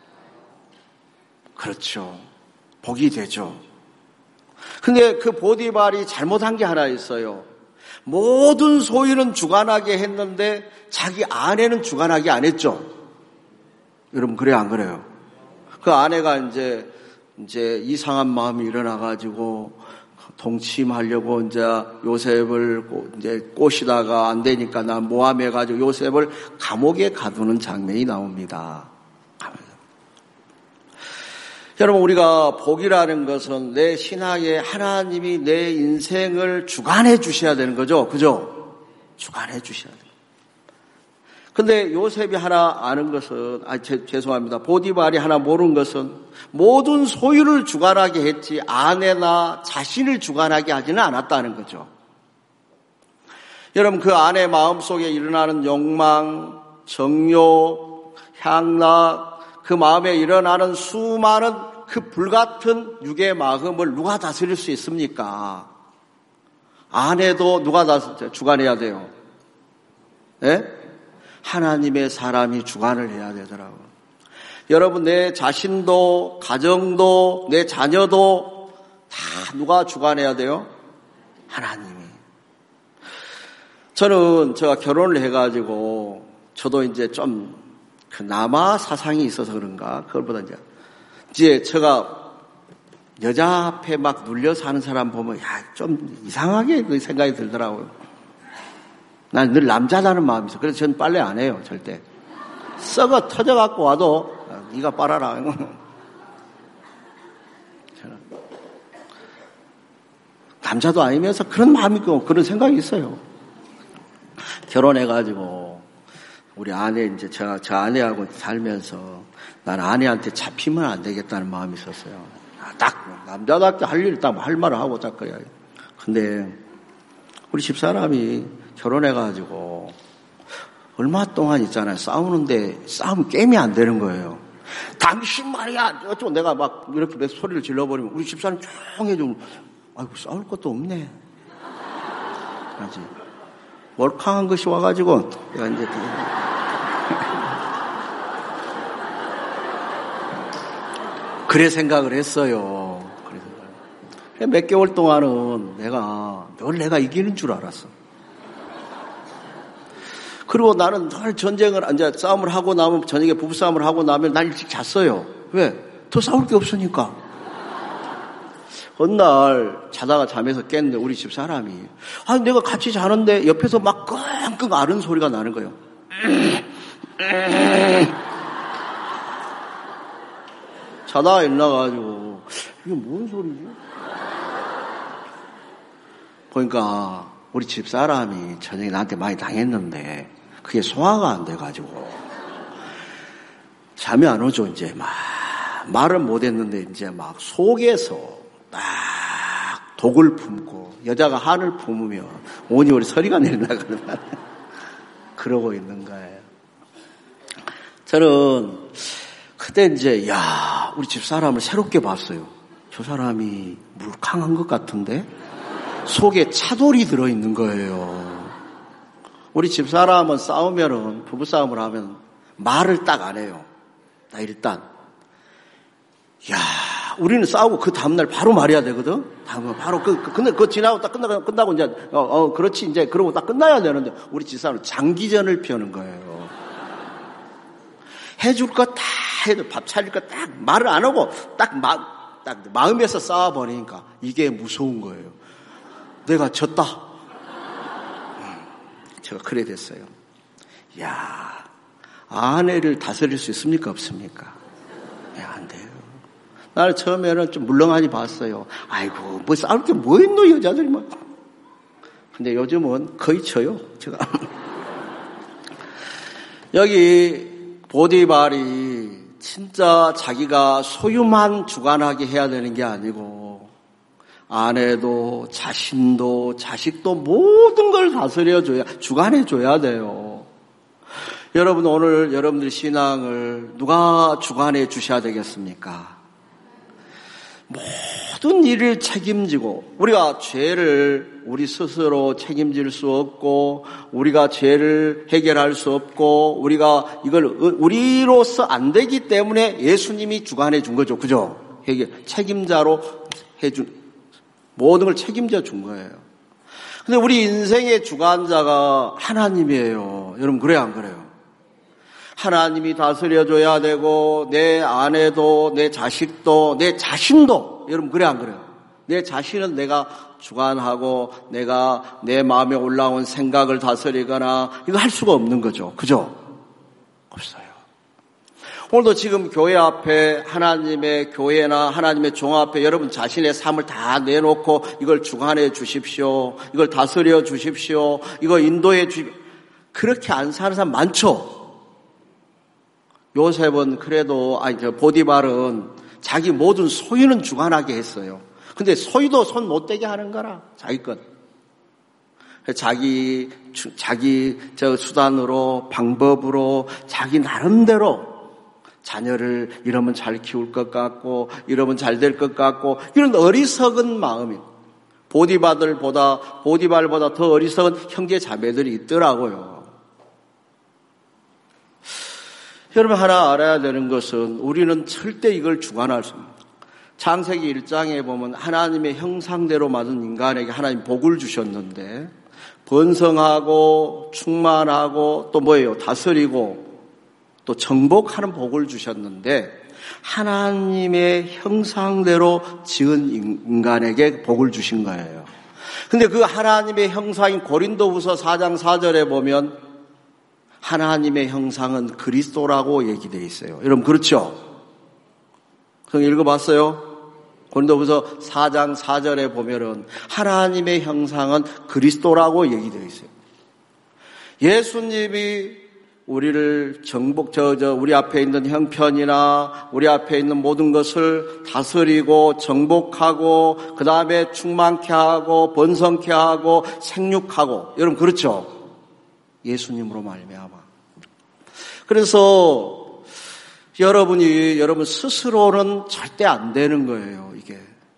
그렇죠. 복이 되죠. 근데 그 보디발이 잘못한 게 하나 있어요. 모든 소유는 주관하게 했는데 자기 아내는 주관하게 안 했죠. 여러분 그래요 안 그래요? 그 아내가 이제 이제 이상한 마음이 일어나가지고 동침하려고 이제 요셉을 이제 꼬시다가 안 되니까 나 모함해가지고 요셉을 감옥에 가두는 장면이 나옵니다. 여러분 우리가 복이라는 것은 내 신앙에 하나님이 내 인생을 주관해 주셔야 되는 거죠. 그죠? 주관해 주셔야 돼요. 근데 요셉이 하나 아는 것은 아 제, 죄송합니다. 보디발이 하나 모르는 것은 모든 소유를 주관하게 했지 아내나 자신을 주관하게 하지는 않았다는 거죠. 여러분 그 아내 마음속에 일어나는 욕망, 정욕, 향락 그 마음에 일어나는 수많은 그 불같은 육의 마음을 누가 다스릴 수 있습니까? 아내도 누가 다스려 주관해야 돼요. 예? 하나님의 사람이 주관을 해야 되더라고요. 여러분 내 자신도 가정도 내 자녀도 다 누가 주관해야 돼요? 하나님이. 저는 제가 결혼을 해가지고 저도 이제 좀 그 남아 사상이 있어서 그런가 그걸보다 이제 이제 제가 여자 앞에 막 눌려 사는 사람 보면 야 좀 이상하게 그 생각이 들더라고요. 난 늘 남자라는 마음이 있어. 그래서 전 빨래 안 해요, 절대. 썩어 터져갖고 와도, 아, 네가 빨아라. 남자도 아니면서 그런 마음이 있고, 그런 생각이 있어요. 결혼해가지고, 우리 아내, 이제 저, 저 아내하고 살면서 난 아내한테 잡히면 안 되겠다는 마음이 있었어요. 딱, 남자답게 할 일, 딱 할 말을 하고 딱 그래야. 근데 우리 집사람이 결혼해가지고 얼마 동안 있잖아요. 싸우는데 싸움 게임이 안 되는 거예요. 당신 말이야! 어쩌고 내가 막 이렇게 내 소리를 질러버리면 우리 집사람 조용해 좀, 아이고, 싸울 것도 없네. 그러지. 월캉한 것이 와가지고, 내가 이제, 그래 생각을 했어요. 그래서 몇 개월 동안은 내가, 늘 내가 이기는 줄 알았어. 그리고 나는 늘 전쟁을, 이제 싸움을 하고 나면, 저녁에 부부싸움을 하고 나면 난 일찍 잤어요. 왜? 더 싸울 게 없으니까. 어느 날 자다가 잠에서 깼는데 우리 집 사람이, 아, 내가 같이 자는데 옆에서 막 끙끙 앓은 소리가 나는 거예요. 자다가 일어나가지고, 이게 뭔 소리지? 보니까 우리 집 사람이 저녁에 나한테 많이 당했는데 그게 소화가 안 돼가지고 잠이 안 오죠. 이제 막 말은 못했는데 이제 막 속에서 딱 독을 품고, 여자가 한을 품으면 온이 우리 서리가 내려나가는 말 그러고 있는 거예요. 저는 그때 이제 야, 우리 집 사람을 새롭게 봤어요. 저 사람이 물캉한 것 같은데 속에 차돌이 들어있는 거예요. 우리 집사람은 싸우면은, 부부싸움을 하면 말을 딱 안 해요. 나 일단. 야, 우리는 싸우고 그 다음날 바로 말해야 되거든? 다음날 바로, 그, 그, 근데 그거 지나고 딱 끝나고, 끝나고 이제, 어, 어, 그렇지, 이제, 그러고 딱 끝나야 되는데, 우리 집사람은 장기전을 피우는 거예요. 해줄 거 다 해도, 밥 차릴 거 딱 말을 안 하고, 딱 마, 딱 마음에서 싸워버리니까 이게 무서운 거예요. 내가 졌다. 제가 그래 됐어요. 야, 아내를 다스릴 수 있습니까? 없습니까? 네, 안 돼요. 나는 처음에는 좀 물렁하니 봤어요. 아이고, 뭐 싸울 게 뭐 있노, 여자들이 뭐. 근데 요즘은 거의 쳐요, 제가. 여기 보디발이 진짜 자기가 소유만 주관하게 해야 되는 게 아니고, 아내도 자신도 자식도 모든 걸 다스려줘야, 주관해줘야 돼요. 여러분, 오늘 여러분들 신앙을 누가 주관해 주셔야 되겠습니까? 모든 일을 책임지고, 우리가 죄를 우리 스스로 책임질 수 없고, 우리가 죄를 해결할 수 없고, 우리가 이걸 우리로서 안 되기 때문에 예수님이 주관해 준 거죠. 그죠? 해결, 책임자로 해준, 모든 걸 책임져 준 거예요. 근데 우리 인생의 주관자가 하나님이에요. 여러분, 그래요, 안 그래요? 하나님이 다스려줘야 되고, 내 아내도, 내 자식도, 내 자신도, 여러분, 그래요, 안 그래요? 내 자신은 내가 주관하고, 내가 내 마음에 올라온 생각을 다스리거나, 이거 할 수가 없는 거죠. 그죠? 없어요. 오늘도 지금 교회 앞에, 하나님의 교회나 하나님의 종 앞에 여러분 자신의 삶을 다 내놓고 이걸 주관해 주십시오. 이걸 다스려 주십시오. 이거 인도해 주십시오. 그렇게 안 사는 사람 많죠? 요셉은 그래도, 아니, 저 보디발은 자기 모든 소유는 주관하게 했어요. 근데 소유도 손 못 대게 하는 거라, 자기 것. 자기, 자기 저 수단으로, 방법으로, 자기 나름대로 자녀를 이러면 잘 키울 것 같고, 이러면 잘 될 것 같고, 이런 어리석은 마음이, 보디발보다, 보디발보다 더 어리석은 형제 자매들이 있더라고요. 여러분, 하나 알아야 되는 것은 우리는 절대 이걸 주관할 수 없습니다. 창세기 일 장에 보면 하나님의 형상대로 만든 인간에게 하나님 복을 주셨는데, 번성하고 충만하고 또 뭐예요? 다스리고 또 정복하는 복을 주셨는데, 하나님의 형상대로 지은 인간에게 복을 주신 거예요. 근데 그 하나님의 형상인 고린도후서 사 장 사 절에 보면 하나님의 형상은 그리스도라고 얘기되어 있어요. 여러분, 그렇죠? 성 읽어봤어요? 고린도후서 사 장 사 절에 보면은 하나님의 형상은 그리스도라고 얘기되어 있어요. 예수님이 우리를 정복, 저, 저, 우리 앞에 있는 형편이나 우리 앞에 있는 모든 것을 다스리고 정복하고 그 다음에 충만케 하고 번성케 하고 생육하고, 여러분 그렇죠? 예수님으로 말미암아. 그래서 여러분이 여러분 스스로는 절대 안 되는 거예요, 이게.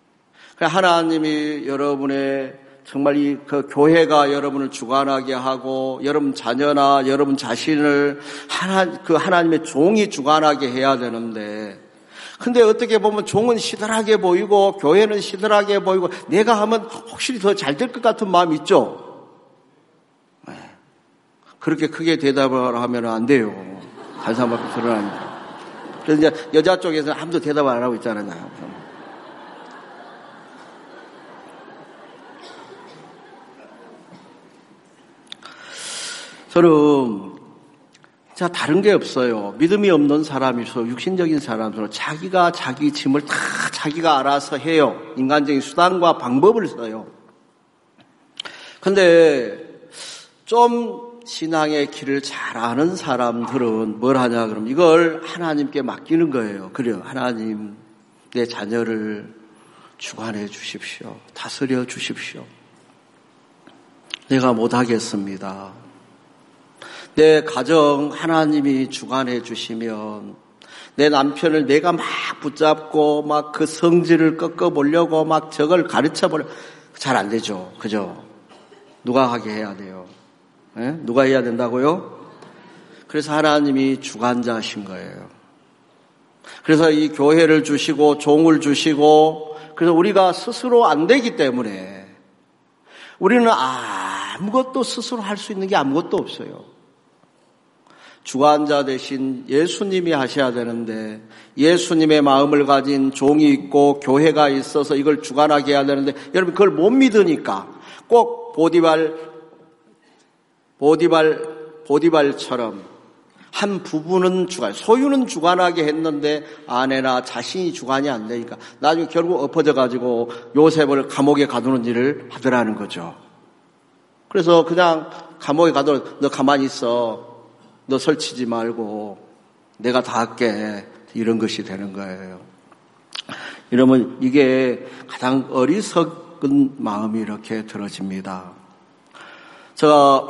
하나님이 여러분의 정말 이 그 교회가 여러분을 주관하게 하고 여러분 자녀나 여러분 자신을 하나 그 하나님의 종이 주관하게 해야 되는데, 근데 어떻게 보면 종은 시들하게 보이고 교회는 시들하게 보이고 내가 하면 확실히 더 잘 될 것 같은 마음이 있죠. 네. 그렇게 크게 대답을 하면 안 돼요. 한 사람밖에 드러나니까. 그래서 이제 여자 쪽에서는 아무도 대답 안 하고 있잖아요. 저는 자 다른 게 없어요. 믿음이 없는 사람이서 육신적인 사람으로 자기가 자기 짐을 다 자기가 알아서 해요. 인간적인 수단과 방법을 써요. 근데 좀 신앙의 길을 잘 아는 사람들은 뭘 하냐 그러면 이걸 하나님께 맡기는 거예요. 그래요. 하나님, 내 자녀를 주관해 주십시오. 다스려 주십시오. 내가 못하겠습니다. 내 가정 하나님이 주관해 주시면 내 남편을 내가 막 붙잡고 막 그 성질을 꺾어보려고 막 저걸 가르쳐보려 잘 안 되죠. 그죠? 누가 하게 해야 돼요? 네? 누가 해야 된다고요? 그래서 하나님이 주관자신 거예요. 그래서 이 교회를 주시고 종을 주시고, 그래서 우리가 스스로 안 되기 때문에 우리는 아무것도 스스로 할 수 있는 게 아무것도 없어요. 주관자 대신 예수님이 하셔야 되는데 예수님의 마음을 가진 종이 있고 교회가 있어서 이걸 주관하게 해야 되는데 여러분 그걸 못 믿으니까 꼭 보디발 보디발 보디발처럼 한 부부는 주관, 소유는 주관하게 했는데 아내나 자신이 주관이 안 되니까 나중에 결국 엎어져 가지고 요셉을 감옥에 가두는 일을 하더라는 거죠. 그래서 그냥 감옥에 가둬, 너 가만히 있어. 너 설치지 말고 내가 다 할게. 이런 것이 되는 거예요. 이러면 이게 가장 어리석은 마음이 이렇게 들어집니다. 제가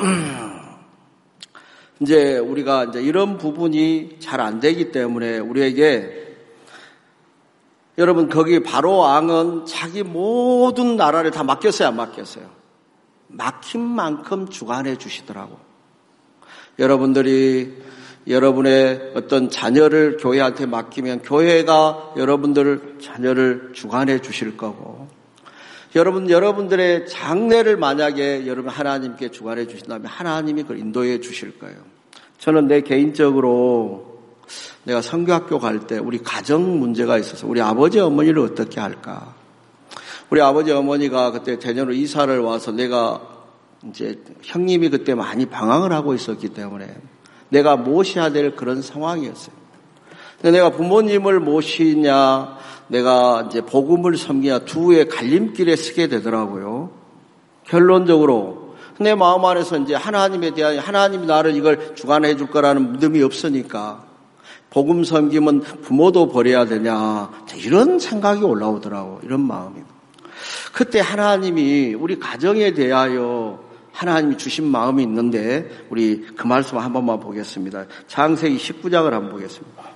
이제 우리가 이제 이런 부분이 잘 안 되기 때문에 우리에게 여러분 거기 바로 왕은 자기 모든 나라를 다 맡겼어요, 안 맡겼어요? 맡긴 만큼 주관해 주시더라고. 여러분들이 여러분의 어떤 자녀를 교회한테 맡기면 교회가 여러분들 자녀를 주관해 주실 거고, 여러분 여러분들의 장래를 만약에 여러분 하나님께 주관해 주신다면 하나님이 그걸 인도해 주실 거예요. 저는 내 개인적으로 내가 선교학교 갈 때 우리 가정 문제가 있어서 우리 아버지 어머니를 어떻게 할까? 우리 아버지 어머니가 그때 대전으로 이사를 와서 내가 이제 형님이 그때 많이 방황을 하고 있었기 때문에 내가 모셔야 될 그런 상황이었어요. 근데 내가 부모님을 모시냐, 내가 이제 복음을 섬기냐 두의 갈림길에 서게 되더라고요. 결론적으로 내 마음 안에서 이제 하나님에 대한 하나님이 나를 이걸 주관해 줄 거라는 믿음이 없으니까 복음 섬기면 부모도 버려야 되냐 이런 생각이 올라오더라고. 이런 마음이. 그때 하나님이 우리 가정에 대하여 하나님이 주신 마음이 있는데 우리 그 말씀 한 번만 보겠습니다. 창세기 십구 장을 한번 보겠습니다.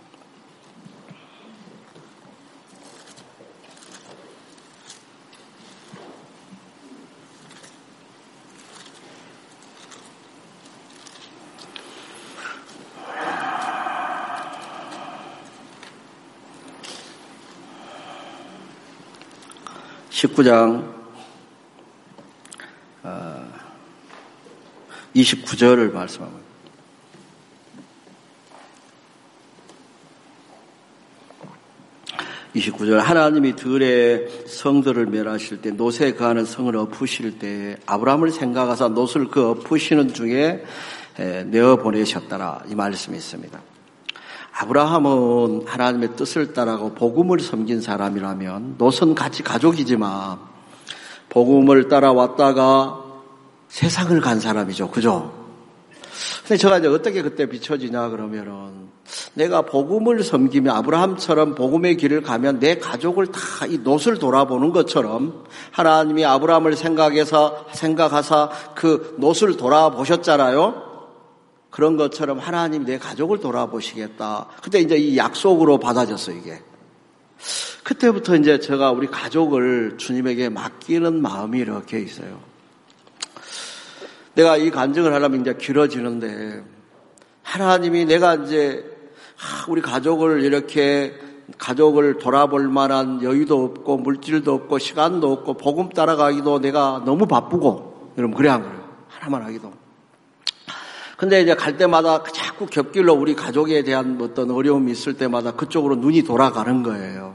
십구 장 이십구 절을 말씀합니다. 이십구 절 하나님이 들의 성들을 멸하실 때 놋에 거하는 성을 엎으실 때 아브라함을 생각하사 놋을 그 엎으시는 중에 내어 보내셨더라 이 말씀이 있습니다. 아브라함은 하나님의 뜻을 따라고 복음을 섬긴 사람이라면 놋은 같이 가족이지만 복음을 따라왔다가 세상을 간 사람이죠. 그죠? 근데 제가 이제 어떻게 그때 비춰지냐 그러면은 내가 복음을 섬기며 아브라함처럼 복음의 길을 가면 내 가족을 다 이 롯을 돌아보는 것처럼 하나님이 아브라함을 생각해서 생각하사 그 롯을 돌아보셨잖아요. 그런 것처럼 하나님이 내 가족을 돌아보시겠다. 그때 이제 이 약속으로 받아졌어요, 이게. 그때부터 이제 제가 우리 가족을 주님에게 맡기는 마음이 이렇게 있어요. 내가 이 간증을 하려면 이제 길어지는데 하나님이 내가 이제 우리 가족을 이렇게 가족을 돌아볼 만한 여유도 없고 물질도 없고 시간도 없고 복음 따라가기도 내가 너무 바쁘고 여러분 그래 안 그래요? 하나만 하기도. 근데 이제 갈 때마다 자꾸 겹길로 우리 가족에 대한 어떤 어려움이 있을 때마다 그쪽으로 눈이 돌아가는 거예요.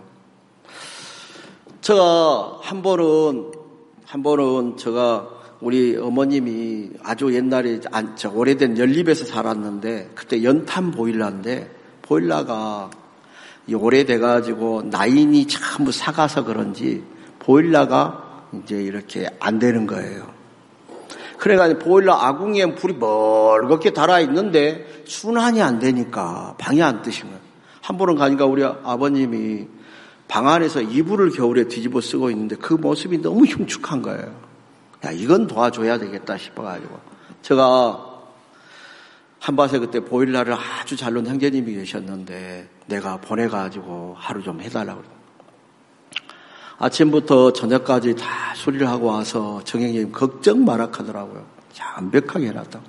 제가 한 번은 한 번은 제가 우리 어머님이 아주 옛날에 저 오래된 연립에서 살았는데 그때 연탄 보일러인데 보일러가 오래돼가지고 라인이 전부 삭아서 그런지 보일러가 이제 이렇게 안 되는 거예요. 그래가지고 보일러 아궁이에 불이 멀겋게 달아 있는데 순환이 안 되니까 방이 안 뜨신 거예요. 한 번은 가니까 우리 아버님이 방 안에서 이불을 겨울에 뒤집어 쓰고 있는데 그 모습이 너무 흉측한 거예요. 야, 이건 도와줘야 되겠다 싶어가지고. 제가 한밭에 그때 보일러를 아주 잘 놓은 형제님이 계셨는데 내가 보내가지고 하루 좀 해달라고 그래요. 아침부터 저녁까지 다 수리를 하고 와서 정형님 걱정 마라 하더라고요. 완벽하게 해놨다고.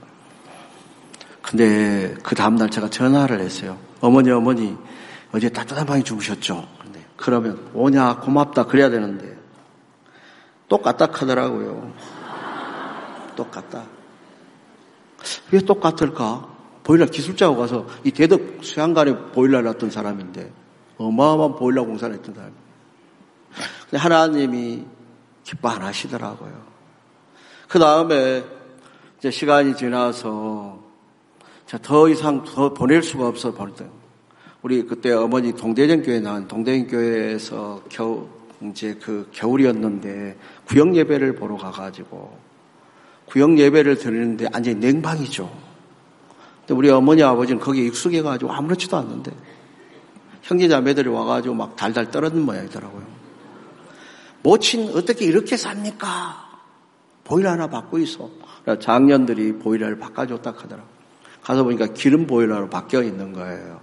근데 그 다음날 제가 전화를 했어요. 어머니 어머니 어제 따뜻한 방에 주무셨죠? 근데 그러면 오냐 고맙다 그래야 되는데 똑같다 하더라고요. 똑같다. 왜 똑같을까? 보일러 기술자고 가서 이 대덕 수양간에 보일러를 놨던 사람인데 어마어마한 보일러 공사를 했던 사람이에요. 근데 하나님이 기뻐 안 하시더라고요. 그 다음에 이제 시간이 지나서 더 이상 더 보낼 수가 없어 보냈어요. 우리 그때 어머니 동대전 교회 나온 동대전 교회에서 겨우 이제 그 겨울이었는데 구역 예배를 보러 가가지고 구역 예배를 드리는데 완전히 냉방이죠. 근데 우리 어머니 아버지는 거기에 익숙해가지고 아무렇지도 않는데 형제 자매들이 와가지고 막 달달 떨어진 모양이더라고요. 모친 어떻게 이렇게 삽니까? 보일러 하나 받고 있어. 장년들이 보일러를 바꿔줬다 하더라고요. 가서 보니까 기름 보일러로 바뀌어 있는 거예요.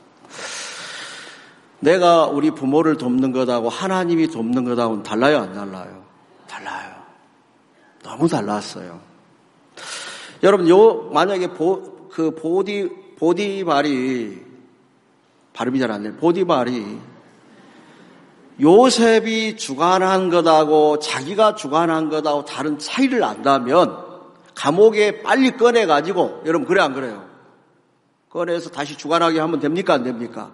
내가 우리 부모를 돕는 것하고 하나님이 돕는 것하고는 달라요, 안 달라요? 달라요. 너무 달랐어요. 여러분, 요, 만약에 보, 그 보디, 보디발이, 발음이 잘 안 돼요. 보디발이 요셉이 주관한 것하고 자기가 주관한 것하고 다른 차이를 안다면 감옥에 빨리 꺼내가지고, 여러분, 그래, 안 그래요? 꺼내서 다시 주관하게 하면 됩니까, 안 됩니까?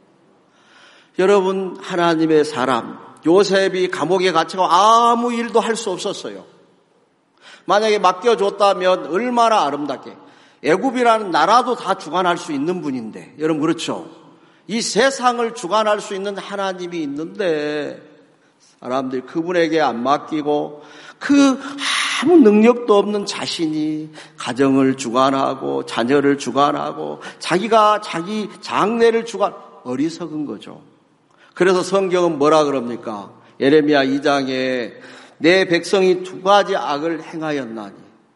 여러분, 하나님의 사람, 요셉이 감옥에 갇히고 아무 일도 할 수 없었어요. 만약에 맡겨줬다면 얼마나 아름답게. 애굽이라는 나라도 다 주관할 수 있는 분인데, 여러분 그렇죠? 이 세상을 주관할 수 있는 하나님이 있는데 사람들이 그분에게 안 맡기고 그 아무 능력도 없는 자신이 가정을 주관하고 자녀를 주관하고 자기가 자기 장래를 주관, 어리석은 거죠. 그래서 성경은 뭐라 그럽니까? 예레미야 이 장에 내 백성이 두 가지 악을 행하였나니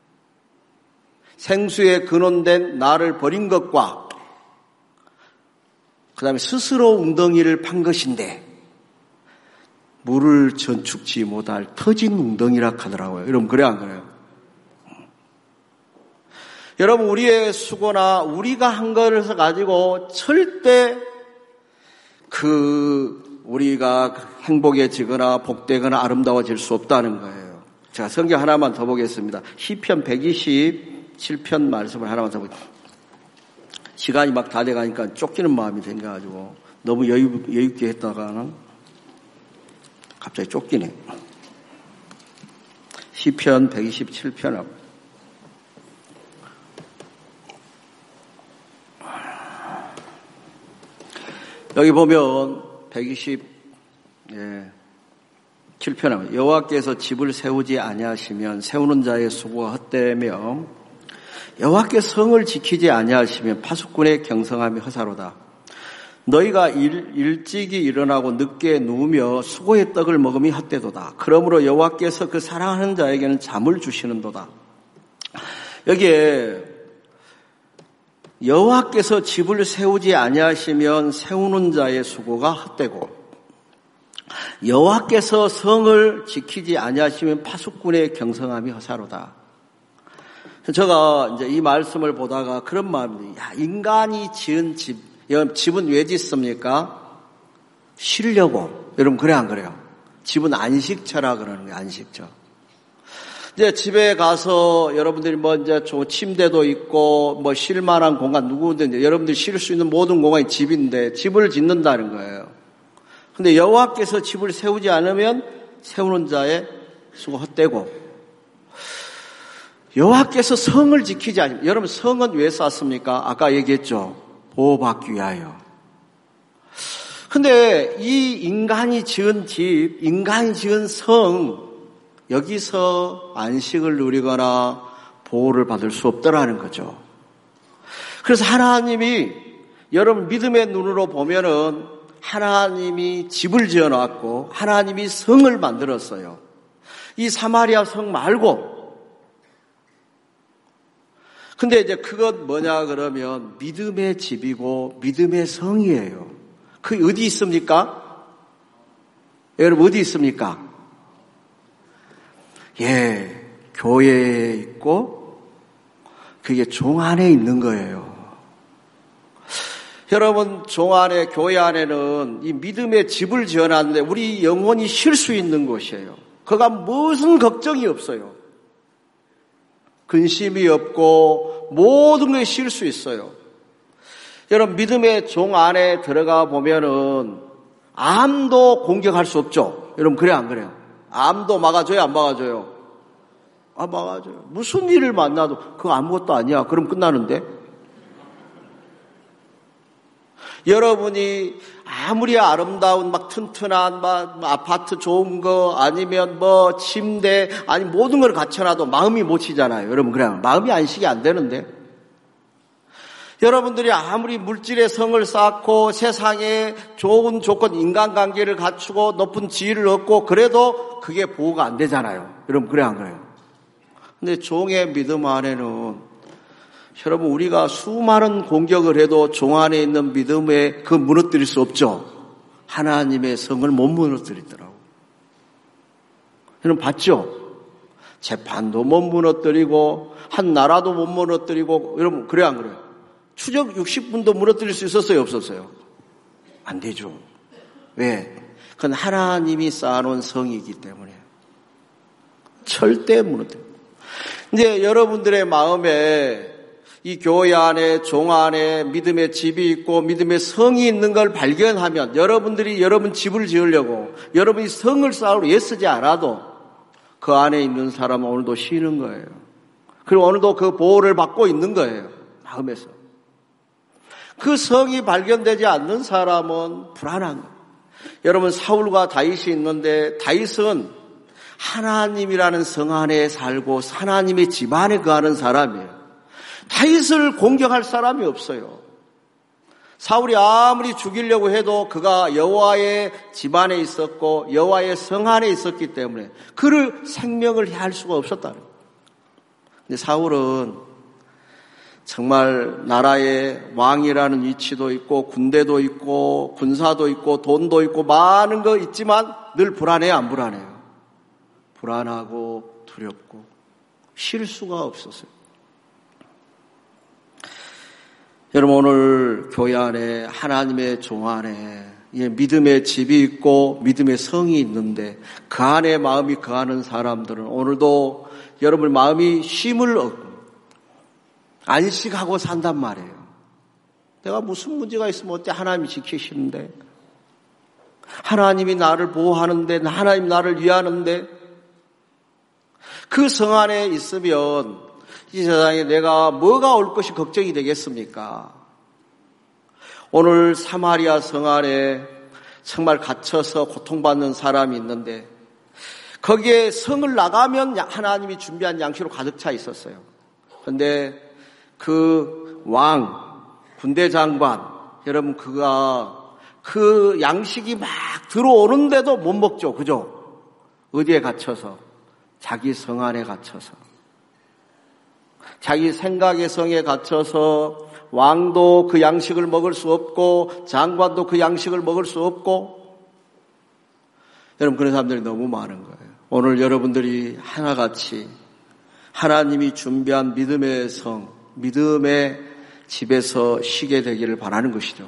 생수에 근원된 나를 버린 것과 그 다음에 스스로 웅덩이를 판 것인데 물을 전축지 못할 터진 웅덩이라 하더라고요. 여러분 그래 안 그래요? 여러분 우리의 수고나 우리가 한 것을 가지고 절대 그 우리가 행복해지거나 복되거나 아름다워질 수 없다는 거예요. 제가 성경 하나만 더 보겠습니다. 시편 백이십칠 편 말씀을 하나만 더 보겠습니다. 시간이 막 다 돼가니까 쫓기는 마음이 생겨가지고 너무 여유, 여유있게 했다가는 갑자기 쫓기네. 시편 백이십칠 편 여기 보면 백이십칠 편 여호와께서 집을 세우지 아니하시면 세우는 자의 수고가 헛되며 여호와께 성을 지키지 아니하시면 파수꾼의 경성함이 허사로다. 너희가 일, 일찍이 일어나고 늦게 누우며 수고의 떡을 먹음이 헛되도다. 그러므로 여호와께서 그 사랑하는 자에게는 잠을 주시는도다. 여기에 여호와께서 집을 세우지 아니하시면 세우는 자의 수고가 헛되고 여호와께서 성을 지키지 아니하시면 파수꾼의 경성함이 허사로다. 제가 이제 이 말씀을 보다가 그런 마음이, 야, 인간이 지은 집, 여러분 집은 왜 짓습니까? 쉬려고. 여러분 그래 안 그래요? 집은 안식처라 그러는 거예요. 안식처. 이제 집에 가서 여러분들이 뭐 이제 저 침대도 있고 뭐 쉴 만한 공간 누구든지 여러분들이 쉴 수 있는 모든 공간이 집인데 집을 짓는다는 거예요. 근데 여호와께서 집을 세우지 않으면 세우는 자의 수고 헛되고 여호와께서 성을 지키지 않으면 여러분 성은 왜 쌓습니까? 아까 얘기했죠. 보호받기 위하여. 근데 이 인간이 지은 집, 인간이 지은 성 여기서 안식을 누리거나 보호를 받을 수 없더라는 거죠. 그래서 하나님이 여러분 믿음의 눈으로 보면은 하나님이 집을 지어놨고 하나님이 성을 만들었어요. 이 사마리아 성 말고 근데 이제 그것 뭐냐 그러면 믿음의 집이고 믿음의 성이에요. 그게 어디 있습니까? 여러분 어디 있습니까? 예, 교회에 있고 그게 종 안에 있는 거예요. 여러분 종 안에 교회 안에는 이 믿음의 집을 지어놨는데 우리 영혼이 쉴 수 있는 곳이에요. 그가 무슨 걱정이 없어요. 근심이 없고 모든 게 쉴 수 있어요. 여러분 믿음의 종 안에 들어가 보면은 암도 공격할 수 없죠. 여러분 그래 안 그래요? 암도 막아줘요 안 막아줘요? 아 막아줘요. 무슨 일을 만나도 그거 아무것도 아니야. 그럼 끝나는데. 여러분이 아무리 아름다운 막 튼튼한 막 아파트 좋은 거 아니면 뭐 침대 아니 모든 걸 갖춰놔도 마음이 못 치잖아요. 여러분 그냥 마음이 안식이 안 되는데 여러분들이 아무리 물질의 성을 쌓고 세상에 좋은 조건 인간관계를 갖추고 높은 지위를 얻고 그래도 그게 보호가 안 되잖아요. 여러분 그래 안 그래요? 근데 종의 믿음 안에는 여러분 우리가 수많은 공격을 해도 종 안에 있는 믿음에 그 무너뜨릴 수 없죠. 하나님의 성을 못 무너뜨리더라고. 여러분 봤죠? 재판도 못 무너뜨리고 한 나라도 못 무너뜨리고 여러분 그래 안 그래요? 추적 육십 분도 무너뜨릴 수 있었어요 없었어요? 안 되죠. 왜? 그건 하나님이 쌓아놓은 성이기 때문에 절대 무너뜨려. 이제 여러분들의 마음에 이 교회 안에 종 안에 믿음의 집이 있고 믿음의 성이 있는 걸 발견하면 여러분들이 여러분 집을 지으려고 여러분이 성을 쌓으러 애쓰지 않아도 그 안에 있는 사람은 오늘도 쉬는 거예요. 그리고 오늘도 그 보호를 받고 있는 거예요. 마음에서. 그 성이 발견되지 않는 사람은 불안한 거예요. 여러분 사울과 다윗이 있는데 다윗은 하나님이라는 성 안에 살고 하나님의 집 안에 거하는 사람이에요. 다윗을 공격할 사람이 없어요. 사울이 아무리 죽이려고 해도 그가 여호와의 집 안에 있었고 여호와의 성 안에 있었기 때문에 그를 생명을 해할 수가 없었다는 거예요. 근데 사울은 정말 나라의 왕이라는 위치도 있고 군대도 있고 군사도 있고 돈도 있고 많은 거 있지만 늘 불안해요 안 불안해요? 불안하고 두렵고 쉴 수가 없었어요. 여러분 오늘 교회 안에 하나님의 종 안에 믿음의 집이 있고 믿음의 성이 있는데 그 안에 마음이 거하는 사람들은 오늘도 여러분 마음이 쉼을 얻고 안식하고 산단 말이에요. 내가 무슨 문제가 있으면 어때 하나님이 지키시는데 하나님이 나를 보호하는데 하나님 나를 위하는데 그 성 안에 있으면 이 세상에 내가 뭐가 올 것이 걱정이 되겠습니까? 오늘 사마리아 성 안에 정말 갇혀서 고통받는 사람이 있는데 거기에 성을 나가면 하나님이 준비한 양식으로 가득 차 있었어요. 그런데 그 왕, 군대 장관, 여러분 그가 그 양식이 막 들어오는데도 못 먹죠. 그죠? 어디에 갇혀서? 자기 성 안에 갇혀서. 자기 생각의 성에 갇혀서 왕도 그 양식을 먹을 수 없고 장관도 그 양식을 먹을 수 없고, 여러분 그런 사람들이 너무 많은 거예요. 오늘 여러분들이 하나같이 하나님이 준비한 믿음의 성, 믿음의 집에서 쉬게 되기를 바라는 것이죠.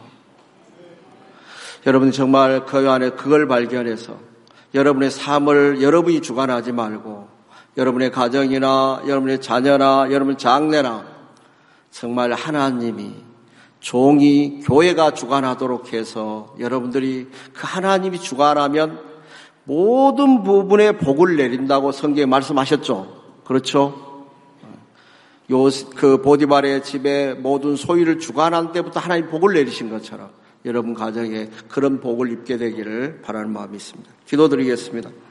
여러분이 정말 그 안에 그걸 발견해서 여러분의 삶을 여러분이 주관하지 말고 여러분의 가정이나 여러분의 자녀나 여러분의 장래나 정말 하나님이, 종이, 교회가 주관하도록 해서 여러분들이 그 하나님이 주관하면 모든 부분에 복을 내린다고 성경에 말씀하셨죠. 그렇죠? 요, 그 보디발의 집에 모든 소유를 주관한 때부터 하나님 복을 내리신 것처럼 여러분 가정에 그런 복을 입게 되기를 바라는 마음이 있습니다. 기도드리겠습니다.